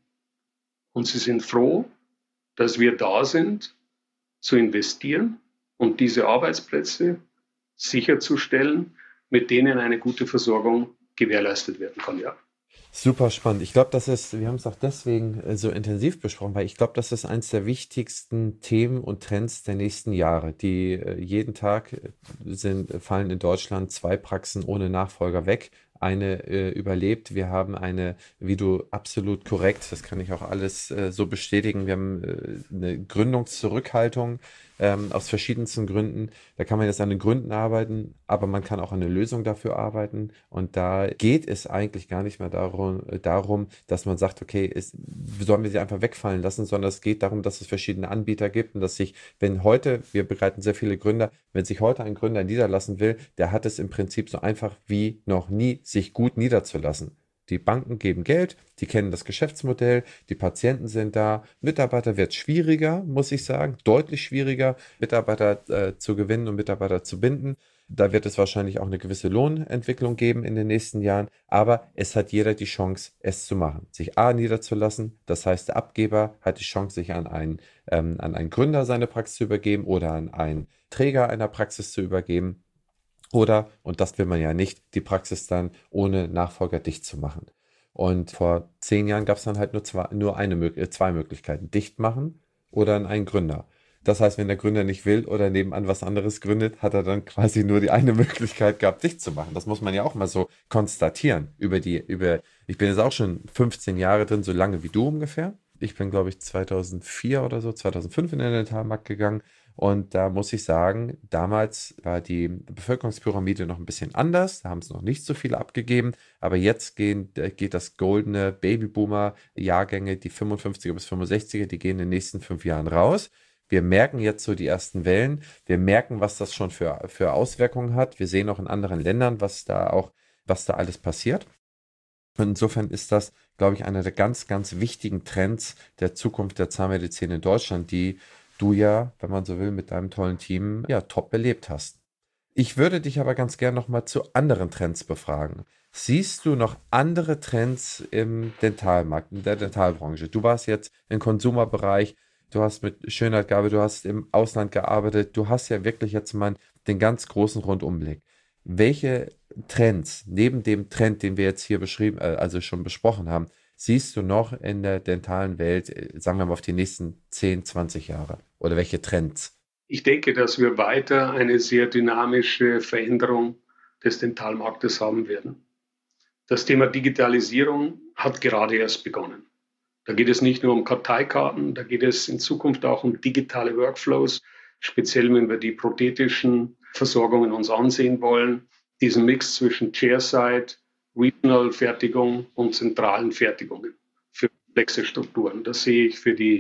Und sie sind froh, dass wir da sind, zu investieren und diese Arbeitsplätze sicherzustellen, mit denen eine gute Versorgung gewährleistet werden kann. Ja. Super spannend. Ich glaube, das ist, wir haben es auch deswegen äh, so intensiv besprochen, weil ich glaube, das ist eines der wichtigsten Themen und Trends der nächsten Jahre, die äh, jeden Tag äh, sind, fallen in Deutschland zwei Praxen ohne Nachfolger weg. Eine äh, überlebt. Wir haben eine, wie du absolut korrekt, das kann ich auch alles äh, so bestätigen, wir haben äh, eine Gründungszurückhaltung ähm, aus verschiedensten Gründen. Da kann man jetzt an den Gründen arbeiten, aber man kann auch an eine Lösung dafür arbeiten. Und da geht es eigentlich gar nicht mehr darum, darum dass man sagt, okay, ist, sollen wir sie einfach wegfallen lassen, sondern es geht darum, dass es verschiedene Anbieter gibt und dass sich, wenn heute, wir begleiten sehr viele Gründer, wenn sich heute ein Gründer niederlassen will, der hat es im Prinzip so einfach wie noch nie, sich gut niederzulassen. Die Banken geben Geld, die kennen das Geschäftsmodell, die Patienten sind da. Mitarbeiter wird schwieriger, muss ich sagen, deutlich schwieriger, Mitarbeiter äh, zu gewinnen und Mitarbeiter zu binden. Da wird es wahrscheinlich auch eine gewisse Lohnentwicklung geben in den nächsten Jahren, aber es hat jeder die Chance, es zu machen, sich A niederzulassen. Das heißt, der Abgeber hat die Chance, sich an einen, ähm, an einen Gründer seine Praxis zu übergeben oder an einen Träger einer Praxis zu übergeben. Oder, und das will man ja nicht, die Praxis dann ohne Nachfolger dicht zu machen. Und vor zehn Jahren gab es dann halt nur zwei, nur eine, zwei Möglichkeiten. Dicht machen oder einen Gründer. Das heißt, wenn der Gründer nicht will oder nebenan was anderes gründet, hat er dann quasi nur die eine Möglichkeit gehabt, dicht zu machen. Das muss man ja auch mal so konstatieren. Über die, über, ich bin jetzt auch schon fünfzehn Jahre drin, so lange wie du ungefähr. Ich bin, glaube ich, zweitausendvier oder so, zweitausendfünf in den Dentalmarkt gegangen. Und da muss ich sagen, damals war die Bevölkerungspyramide noch ein bisschen anders. Da haben es noch nicht so viele abgegeben. Aber jetzt gehen, geht das goldene Babyboomer-Jahrgänge, die fünfundfünfziger bis fünfundsechziger, die gehen in den nächsten fünf Jahren raus. Wir merken jetzt so die ersten Wellen. Wir merken, was das schon für, für Auswirkungen hat. Wir sehen auch in anderen Ländern, was da auch, was da alles passiert. Und insofern ist das, glaube ich, einer der ganz, ganz wichtigen Trends der Zukunft der Zahnmedizin in Deutschland, die du ja, wenn man so will, mit deinem tollen Team ja top belebt hast. Ich würde dich aber ganz gern noch mal zu anderen Trends befragen. Siehst du noch andere Trends im Dentalmarkt, in der Dentalbranche? Du warst jetzt im Konsumerbereich, du hast mit Schönheitsgabe, du hast im Ausland gearbeitet, du hast ja wirklich jetzt mal den ganz großen Rundumblick. Welche Trends, neben dem Trend, den wir jetzt hier beschrieben, also schon besprochen haben, siehst du noch in der dentalen Welt, sagen wir mal auf die nächsten zehn, zwanzig Jahre? Oder welche Trends? Ich denke, dass wir weiter eine sehr dynamische Veränderung des Dentalmarktes haben werden. Das Thema Digitalisierung hat gerade erst begonnen. Da geht es nicht nur um Karteikarten, da geht es in Zukunft auch um digitale Workflows, speziell wenn wir die prothetischen Versorgungen uns ansehen wollen. Diesen Mix zwischen Chairside, Regional-Fertigung und zentralen Fertigungen für komplexe Strukturen. Das sehe ich für die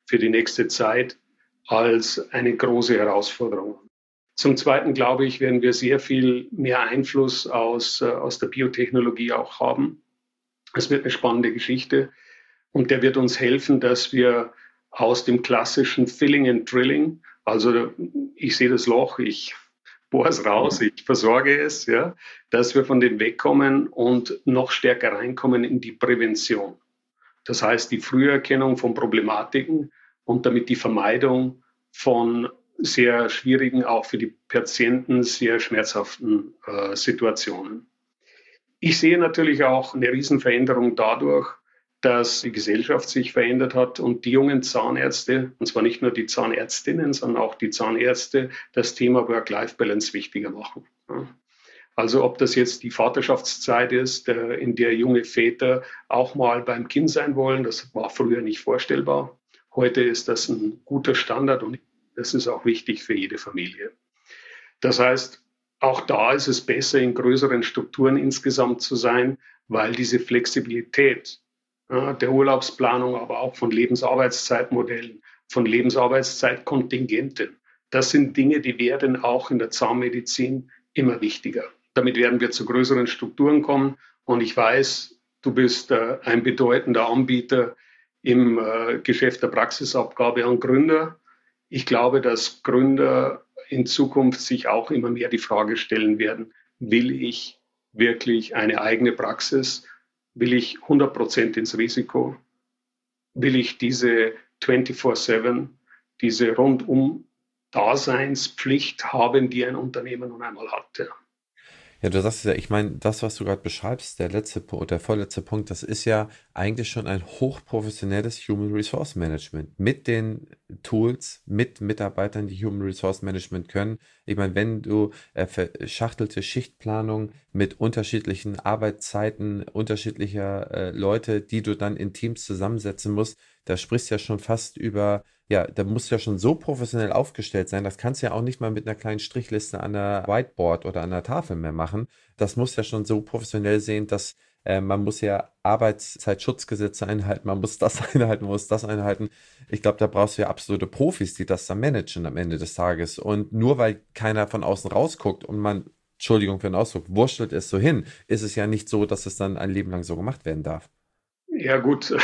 für die nächste Zeit als eine große Herausforderung. Zum Zweiten, glaube ich, werden wir sehr viel mehr Einfluss aus, äh, aus der Biotechnologie auch haben. Es wird eine spannende Geschichte und der wird uns helfen, dass wir aus dem klassischen Filling and Drilling, also ich sehe das Loch, ich bohre es raus, ich versorge es, ja, dass wir von dem wegkommen und noch stärker reinkommen in die Prävention. Das heißt, die Früherkennung von Problematiken und damit die Vermeidung von sehr schwierigen, auch für die Patienten sehr schmerzhaften äh, Situationen. Ich sehe natürlich auch eine Riesenveränderung dadurch, dass die Gesellschaft sich verändert hat und die jungen Zahnärzte, und zwar nicht nur die Zahnärztinnen, sondern auch die Zahnärzte, das Thema Work-Life-Balance wichtiger machen. Also ob das jetzt die Vaterschaftszeit ist, in der junge Väter auch mal beim Kind sein wollen, das war früher nicht vorstellbar. Heute ist das ein guter Standard und das ist auch wichtig für jede Familie. Das heißt, auch da ist es besser, in größeren Strukturen insgesamt zu sein, weil diese Flexibilität ja, der Urlaubsplanung, aber auch von Lebensarbeitszeitmodellen, von Lebensarbeitszeitkontingenten, das sind Dinge, die werden auch in der Zahnmedizin immer wichtiger. Damit werden wir zu größeren Strukturen kommen. Und ich weiß, du bist äh, ein bedeutender Anbieter im äh, Geschäft der Praxisabgabe an Gründer. Ich glaube, dass Gründer in Zukunft sich auch immer mehr die Frage stellen werden, will ich wirklich eine eigene Praxis? Will ich hundert Prozent ins Risiko? Will ich diese vierundzwanzig sieben, diese rundum Daseinspflicht haben, die ein Unternehmen nun einmal hatte? Ja, du sagst ja, ich meine, das, was du gerade beschreibst, der letzte Punkt, der vorletzte Punkt, das ist ja eigentlich schon ein hochprofessionelles Human Resource Management mit den Tools, mit Mitarbeitern, die Human Resource Management können. Ich meine, wenn du äh, verschachtelte Schichtplanung mit unterschiedlichen Arbeitszeiten unterschiedlicher äh, Leute, die du dann in Teams zusammensetzen musst, da sprichst du ja schon fast über, ja, da musst du ja schon so professionell aufgestellt sein, das kannst du ja auch nicht mal mit einer kleinen Strichliste an der Whiteboard oder an der Tafel mehr machen. Das muss ja schon so professionell sehen, dass äh, man muss ja Arbeitszeitschutzgesetze einhalten, man muss das einhalten, man muss das einhalten. Ich glaube, da brauchst du ja absolute Profis, die das dann managen am Ende des Tages. Und nur weil keiner von außen rausguckt und man, Entschuldigung für den Ausdruck, wurschtelt es so hin, ist es ja nicht so, dass es dann ein Leben lang so gemacht werden darf. Ja gut,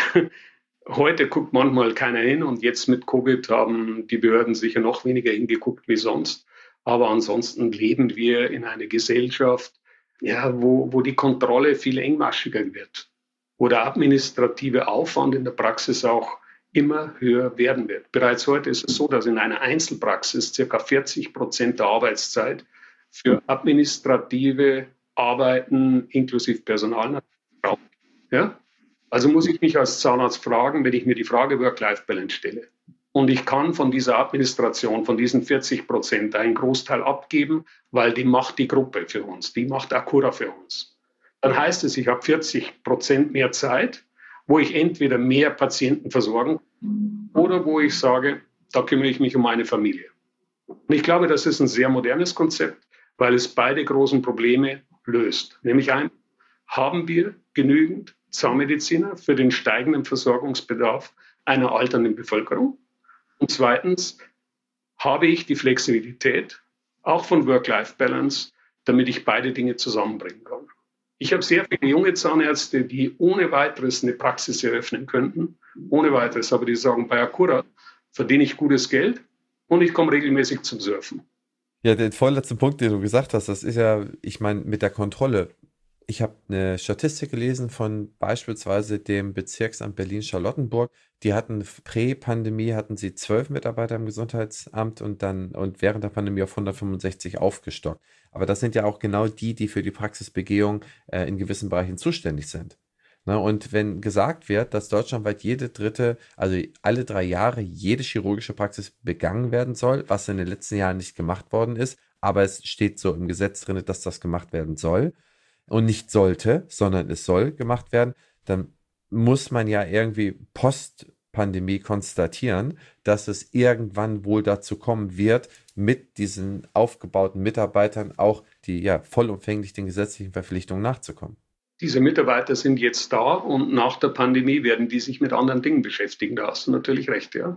heute guckt manchmal keiner hin und jetzt mit Covid haben die Behörden sicher noch weniger hingeguckt wie sonst. Aber ansonsten leben wir in einer Gesellschaft, ja, wo, wo die Kontrolle viel engmaschiger wird, wo der administrative Aufwand in der Praxis auch immer höher werden wird. Bereits heute ist es so, dass in einer Einzelpraxis ca. vierzig Prozent der Arbeitszeit für administrative Arbeiten inklusive Personal braucht. Ja? Also muss ich mich als Zahnarzt fragen, wenn ich mir die Frage Work-Life-Balance stelle. Und ich kann von dieser Administration, von diesen vierzig Prozent einen Großteil abgeben, weil die macht die Gruppe für uns, die macht Acura für uns. Dann heißt es, ich habe vierzig Prozent mehr Zeit, wo ich entweder mehr Patienten versorgen oder wo ich sage, da kümmere ich mich um meine Familie. Und ich glaube, das ist ein sehr modernes Konzept, weil es beide großen Probleme löst. Nämlich ein, haben wir genügend Zahnmediziner für den steigenden Versorgungsbedarf einer alternden Bevölkerung? Und zweitens, habe ich die Flexibilität, auch von Work-Life-Balance, damit ich beide Dinge zusammenbringen kann? Ich habe sehr viele junge Zahnärzte, die ohne weiteres eine Praxis eröffnen könnten, ohne weiteres, aber die sagen, bei Acura verdiene ich gutes Geld und ich komme regelmäßig zum Surfen. Ja, der vorletzte Punkt, den du gesagt hast, das ist ja, ich meine, mit der Kontrolle. Ich habe eine Statistik gelesen von beispielsweise dem Bezirksamt Berlin-Charlottenburg. Die hatten Prä-Pandemie hatten sie zwölf Mitarbeiter im Gesundheitsamt und dann und während der Pandemie auf hundertfünfundsechzig aufgestockt. Aber das sind ja auch genau die, die für die Praxisbegehung äh, in gewissen Bereichen zuständig sind. Na, und wenn gesagt wird, dass deutschlandweit jede dritte, also alle drei Jahre jede chirurgische Praxis begangen werden soll, was in den letzten Jahren nicht gemacht worden ist, aber es steht so im Gesetz drin, dass das gemacht werden soll, und nicht sollte, sondern es soll gemacht werden, dann muss man ja irgendwie Post-Pandemie konstatieren, dass es irgendwann wohl dazu kommen wird, mit diesen aufgebauten Mitarbeitern auch die ja vollumfänglich den gesetzlichen Verpflichtungen nachzukommen. Diese Mitarbeiter sind jetzt da und nach der Pandemie werden die sich mit anderen Dingen beschäftigen. Da hast du natürlich recht, ja.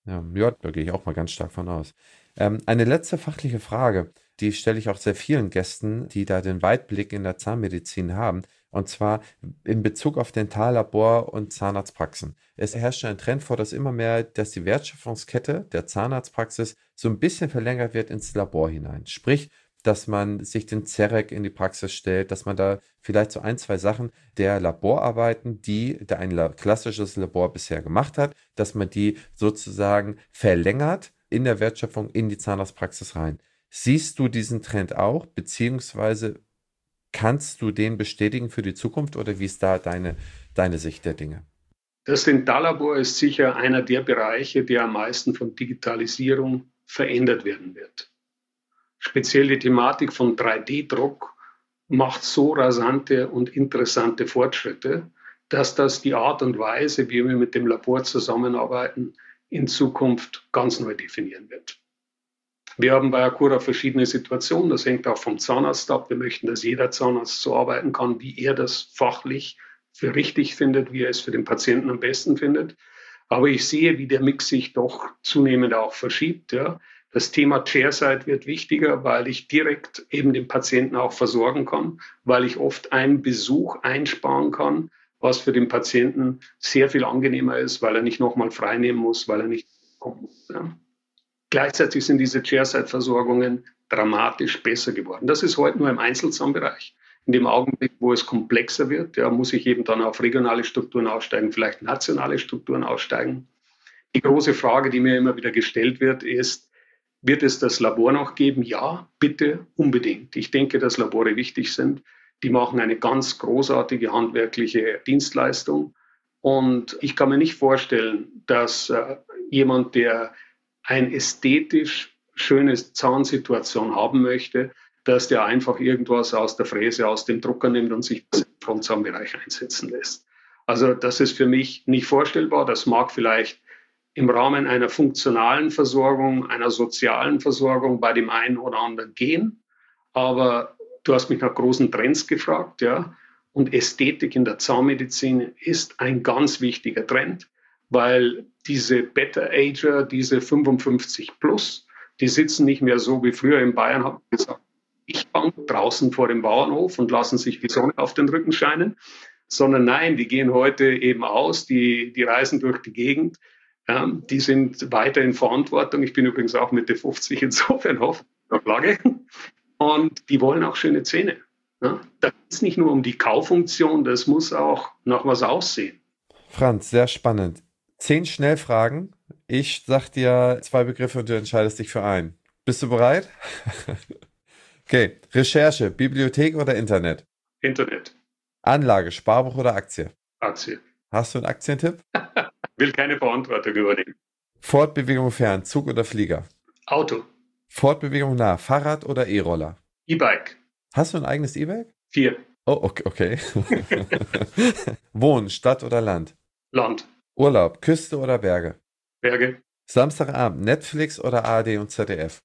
Ja, ja, da gehe ich auch mal ganz stark von aus. Ähm, eine letzte fachliche Frage, die stelle ich auch sehr vielen Gästen, die da den Weitblick in der Zahnmedizin haben, und zwar in Bezug auf Dentallabor und Zahnarztpraxen. Es herrscht ein Trend vor, dass immer mehr, dass die Wertschöpfungskette der Zahnarztpraxis so ein bisschen verlängert wird ins Labor hinein. Sprich, dass man sich den Zerek in die Praxis stellt, dass man da vielleicht so ein, zwei Sachen der Laborarbeiten, die der ein la- klassisches Labor bisher gemacht hat, dass man die sozusagen verlängert in der Wertschöpfung in die Zahnarztpraxis rein. Siehst du diesen Trend auch, beziehungsweise kannst du den bestätigen für die Zukunft oder wie ist da deine, deine Sicht der Dinge? Das Dentallabor ist sicher einer der Bereiche, der am meisten von Digitalisierung verändert werden wird. Speziell die Thematik von drei D Druck macht so rasante und interessante Fortschritte, dass das die Art und Weise, wie wir mit dem Labor zusammenarbeiten, in Zukunft ganz neu definieren wird. Wir haben bei Acura verschiedene Situationen. Das hängt auch vom Zahnarzt ab. Wir möchten, dass jeder Zahnarzt so arbeiten kann, wie er das fachlich für richtig findet, wie er es für den Patienten am besten findet. Aber ich sehe, wie der Mix sich doch zunehmend auch verschiebt. Ja. Das Thema Chairside wird wichtiger, weil ich direkt eben den Patienten auch versorgen kann, weil ich oft einen Besuch einsparen kann, was für den Patienten sehr viel angenehmer ist, weil er nicht nochmal freinehmen muss, weil er nicht kommen muss. Ja. Gleichzeitig sind diese Chairside-Versorgungen dramatisch besser geworden. Das ist heute nur im Einzelzahnbereich. In dem Augenblick, wo es komplexer wird, ja, muss ich eben dann auf regionale Strukturen aussteigen, vielleicht nationale Strukturen aussteigen. Die große Frage, die mir immer wieder gestellt wird, ist, wird es das Labor noch geben? Ja, bitte, unbedingt. Ich denke, dass Labore wichtig sind. Die machen eine ganz großartige handwerkliche Dienstleistung. Und ich kann mir nicht vorstellen, dass äh, jemand, der eine ästhetisch schöne Zahnsituation haben möchte, dass der einfach irgendwas aus der Fräse, aus dem Drucker nimmt und sich im Frontzahnbereich einsetzen lässt. Also das ist für mich nicht vorstellbar. Das mag vielleicht im Rahmen einer funktionalen Versorgung, einer sozialen Versorgung bei dem einen oder anderen gehen. Aber du hast mich nach großen Trends gefragt, ja. Und Ästhetik in der Zahnmedizin ist ein ganz wichtiger Trend, weil diese Better-Ager, diese fünfundfünfzig plus, die sitzen nicht mehr so wie früher in Bayern, haben gesagt, ich bank draußen vor dem Bauernhof und lassen sich die Sonne auf den Rücken scheinen, sondern nein, die gehen heute eben aus, die, die reisen durch die Gegend, ja, die sind weiter in Verantwortung. Ich bin übrigens auch Mitte fünfzig, insofern hoffe ich noch lange. Und die wollen auch schöne Zähne. Ja. Da geht es nicht nur um die Kauffunktion, das muss auch nach was aussehen. Franz, sehr spannend. Zehn Schnellfragen. Ich sag dir zwei Begriffe und du entscheidest dich für einen. Bist du bereit? Okay. Recherche, Bibliothek oder Internet? Internet. Anlage, Sparbuch oder Aktie? Aktie. Hast du einen Aktientipp? Will keine Verantwortung übernehmen. Fortbewegung fern, Zug oder Flieger? Auto. Fortbewegung nah, Fahrrad oder E-Roller? E-Bike. Hast du ein eigenes E-Bike? Vier. Oh, okay. okay. Wohnen, Stadt oder Land? Land. Urlaub, Küste oder Berge? Berge. Samstagabend, Netflix oder A R D und Z D F?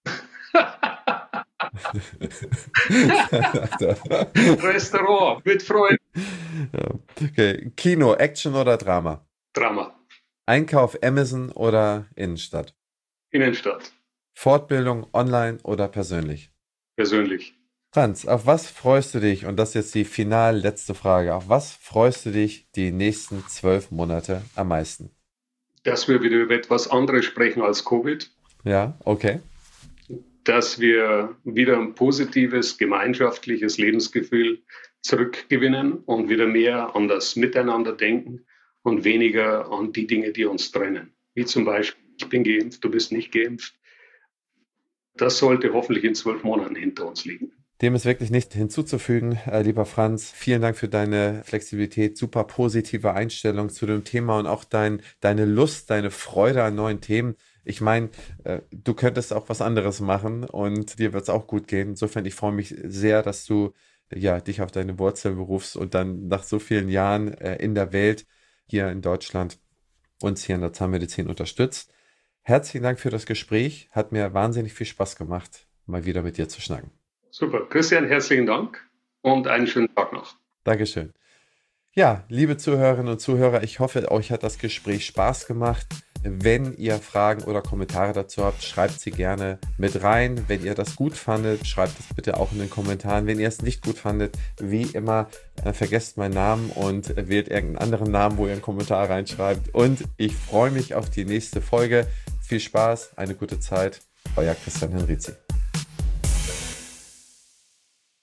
Restaurant mit Freunden. Okay. Kino, Action oder Drama? Drama. Einkauf, Amazon oder Innenstadt? Innenstadt. Fortbildung, online oder persönlich? Persönlich. Franz, auf was freust du dich? Und das ist jetzt die final letzte Frage. Auf was freust du dich die nächsten zwölf Monate am meisten? Dass wir wieder über etwas anderes sprechen als Covid. Ja, okay. Dass wir wieder ein positives, gemeinschaftliches Lebensgefühl zurückgewinnen und wieder mehr an das Miteinander denken und weniger an die Dinge, die uns trennen. Wie zum Beispiel, ich bin geimpft, du bist nicht geimpft. Das sollte hoffentlich in zwölf Monaten hinter uns liegen. Dem ist wirklich nichts hinzuzufügen, äh, lieber Franz. Vielen Dank für deine Flexibilität, super positive Einstellung zu dem Thema und auch dein, deine Lust, deine Freude an neuen Themen. Ich meine, äh, du könntest auch was anderes machen und dir wird es auch gut gehen. Insofern, ich freue mich sehr, dass du ja, dich auf deine Wurzeln berufst und dann nach so vielen Jahren äh, in der Welt, hier in Deutschland, uns hier in der Zahnmedizin unterstützt. Herzlichen Dank für das Gespräch. Hat mir wahnsinnig viel Spaß gemacht, mal wieder mit dir zu schnacken. Super. Christian, herzlichen Dank und einen schönen Tag noch. Dankeschön. Ja, liebe Zuhörerinnen und Zuhörer, ich hoffe, euch hat das Gespräch Spaß gemacht. Wenn ihr Fragen oder Kommentare dazu habt, schreibt sie gerne mit rein. Wenn ihr das gut fandet, schreibt es bitte auch in den Kommentaren. Wenn ihr es nicht gut fandet, wie immer, äh, vergesst meinen Namen und äh, wählt irgendeinen anderen Namen, wo ihr einen Kommentar reinschreibt. Und ich freue mich auf die nächste Folge. Viel Spaß, eine gute Zeit. Euer Christian Henrizi.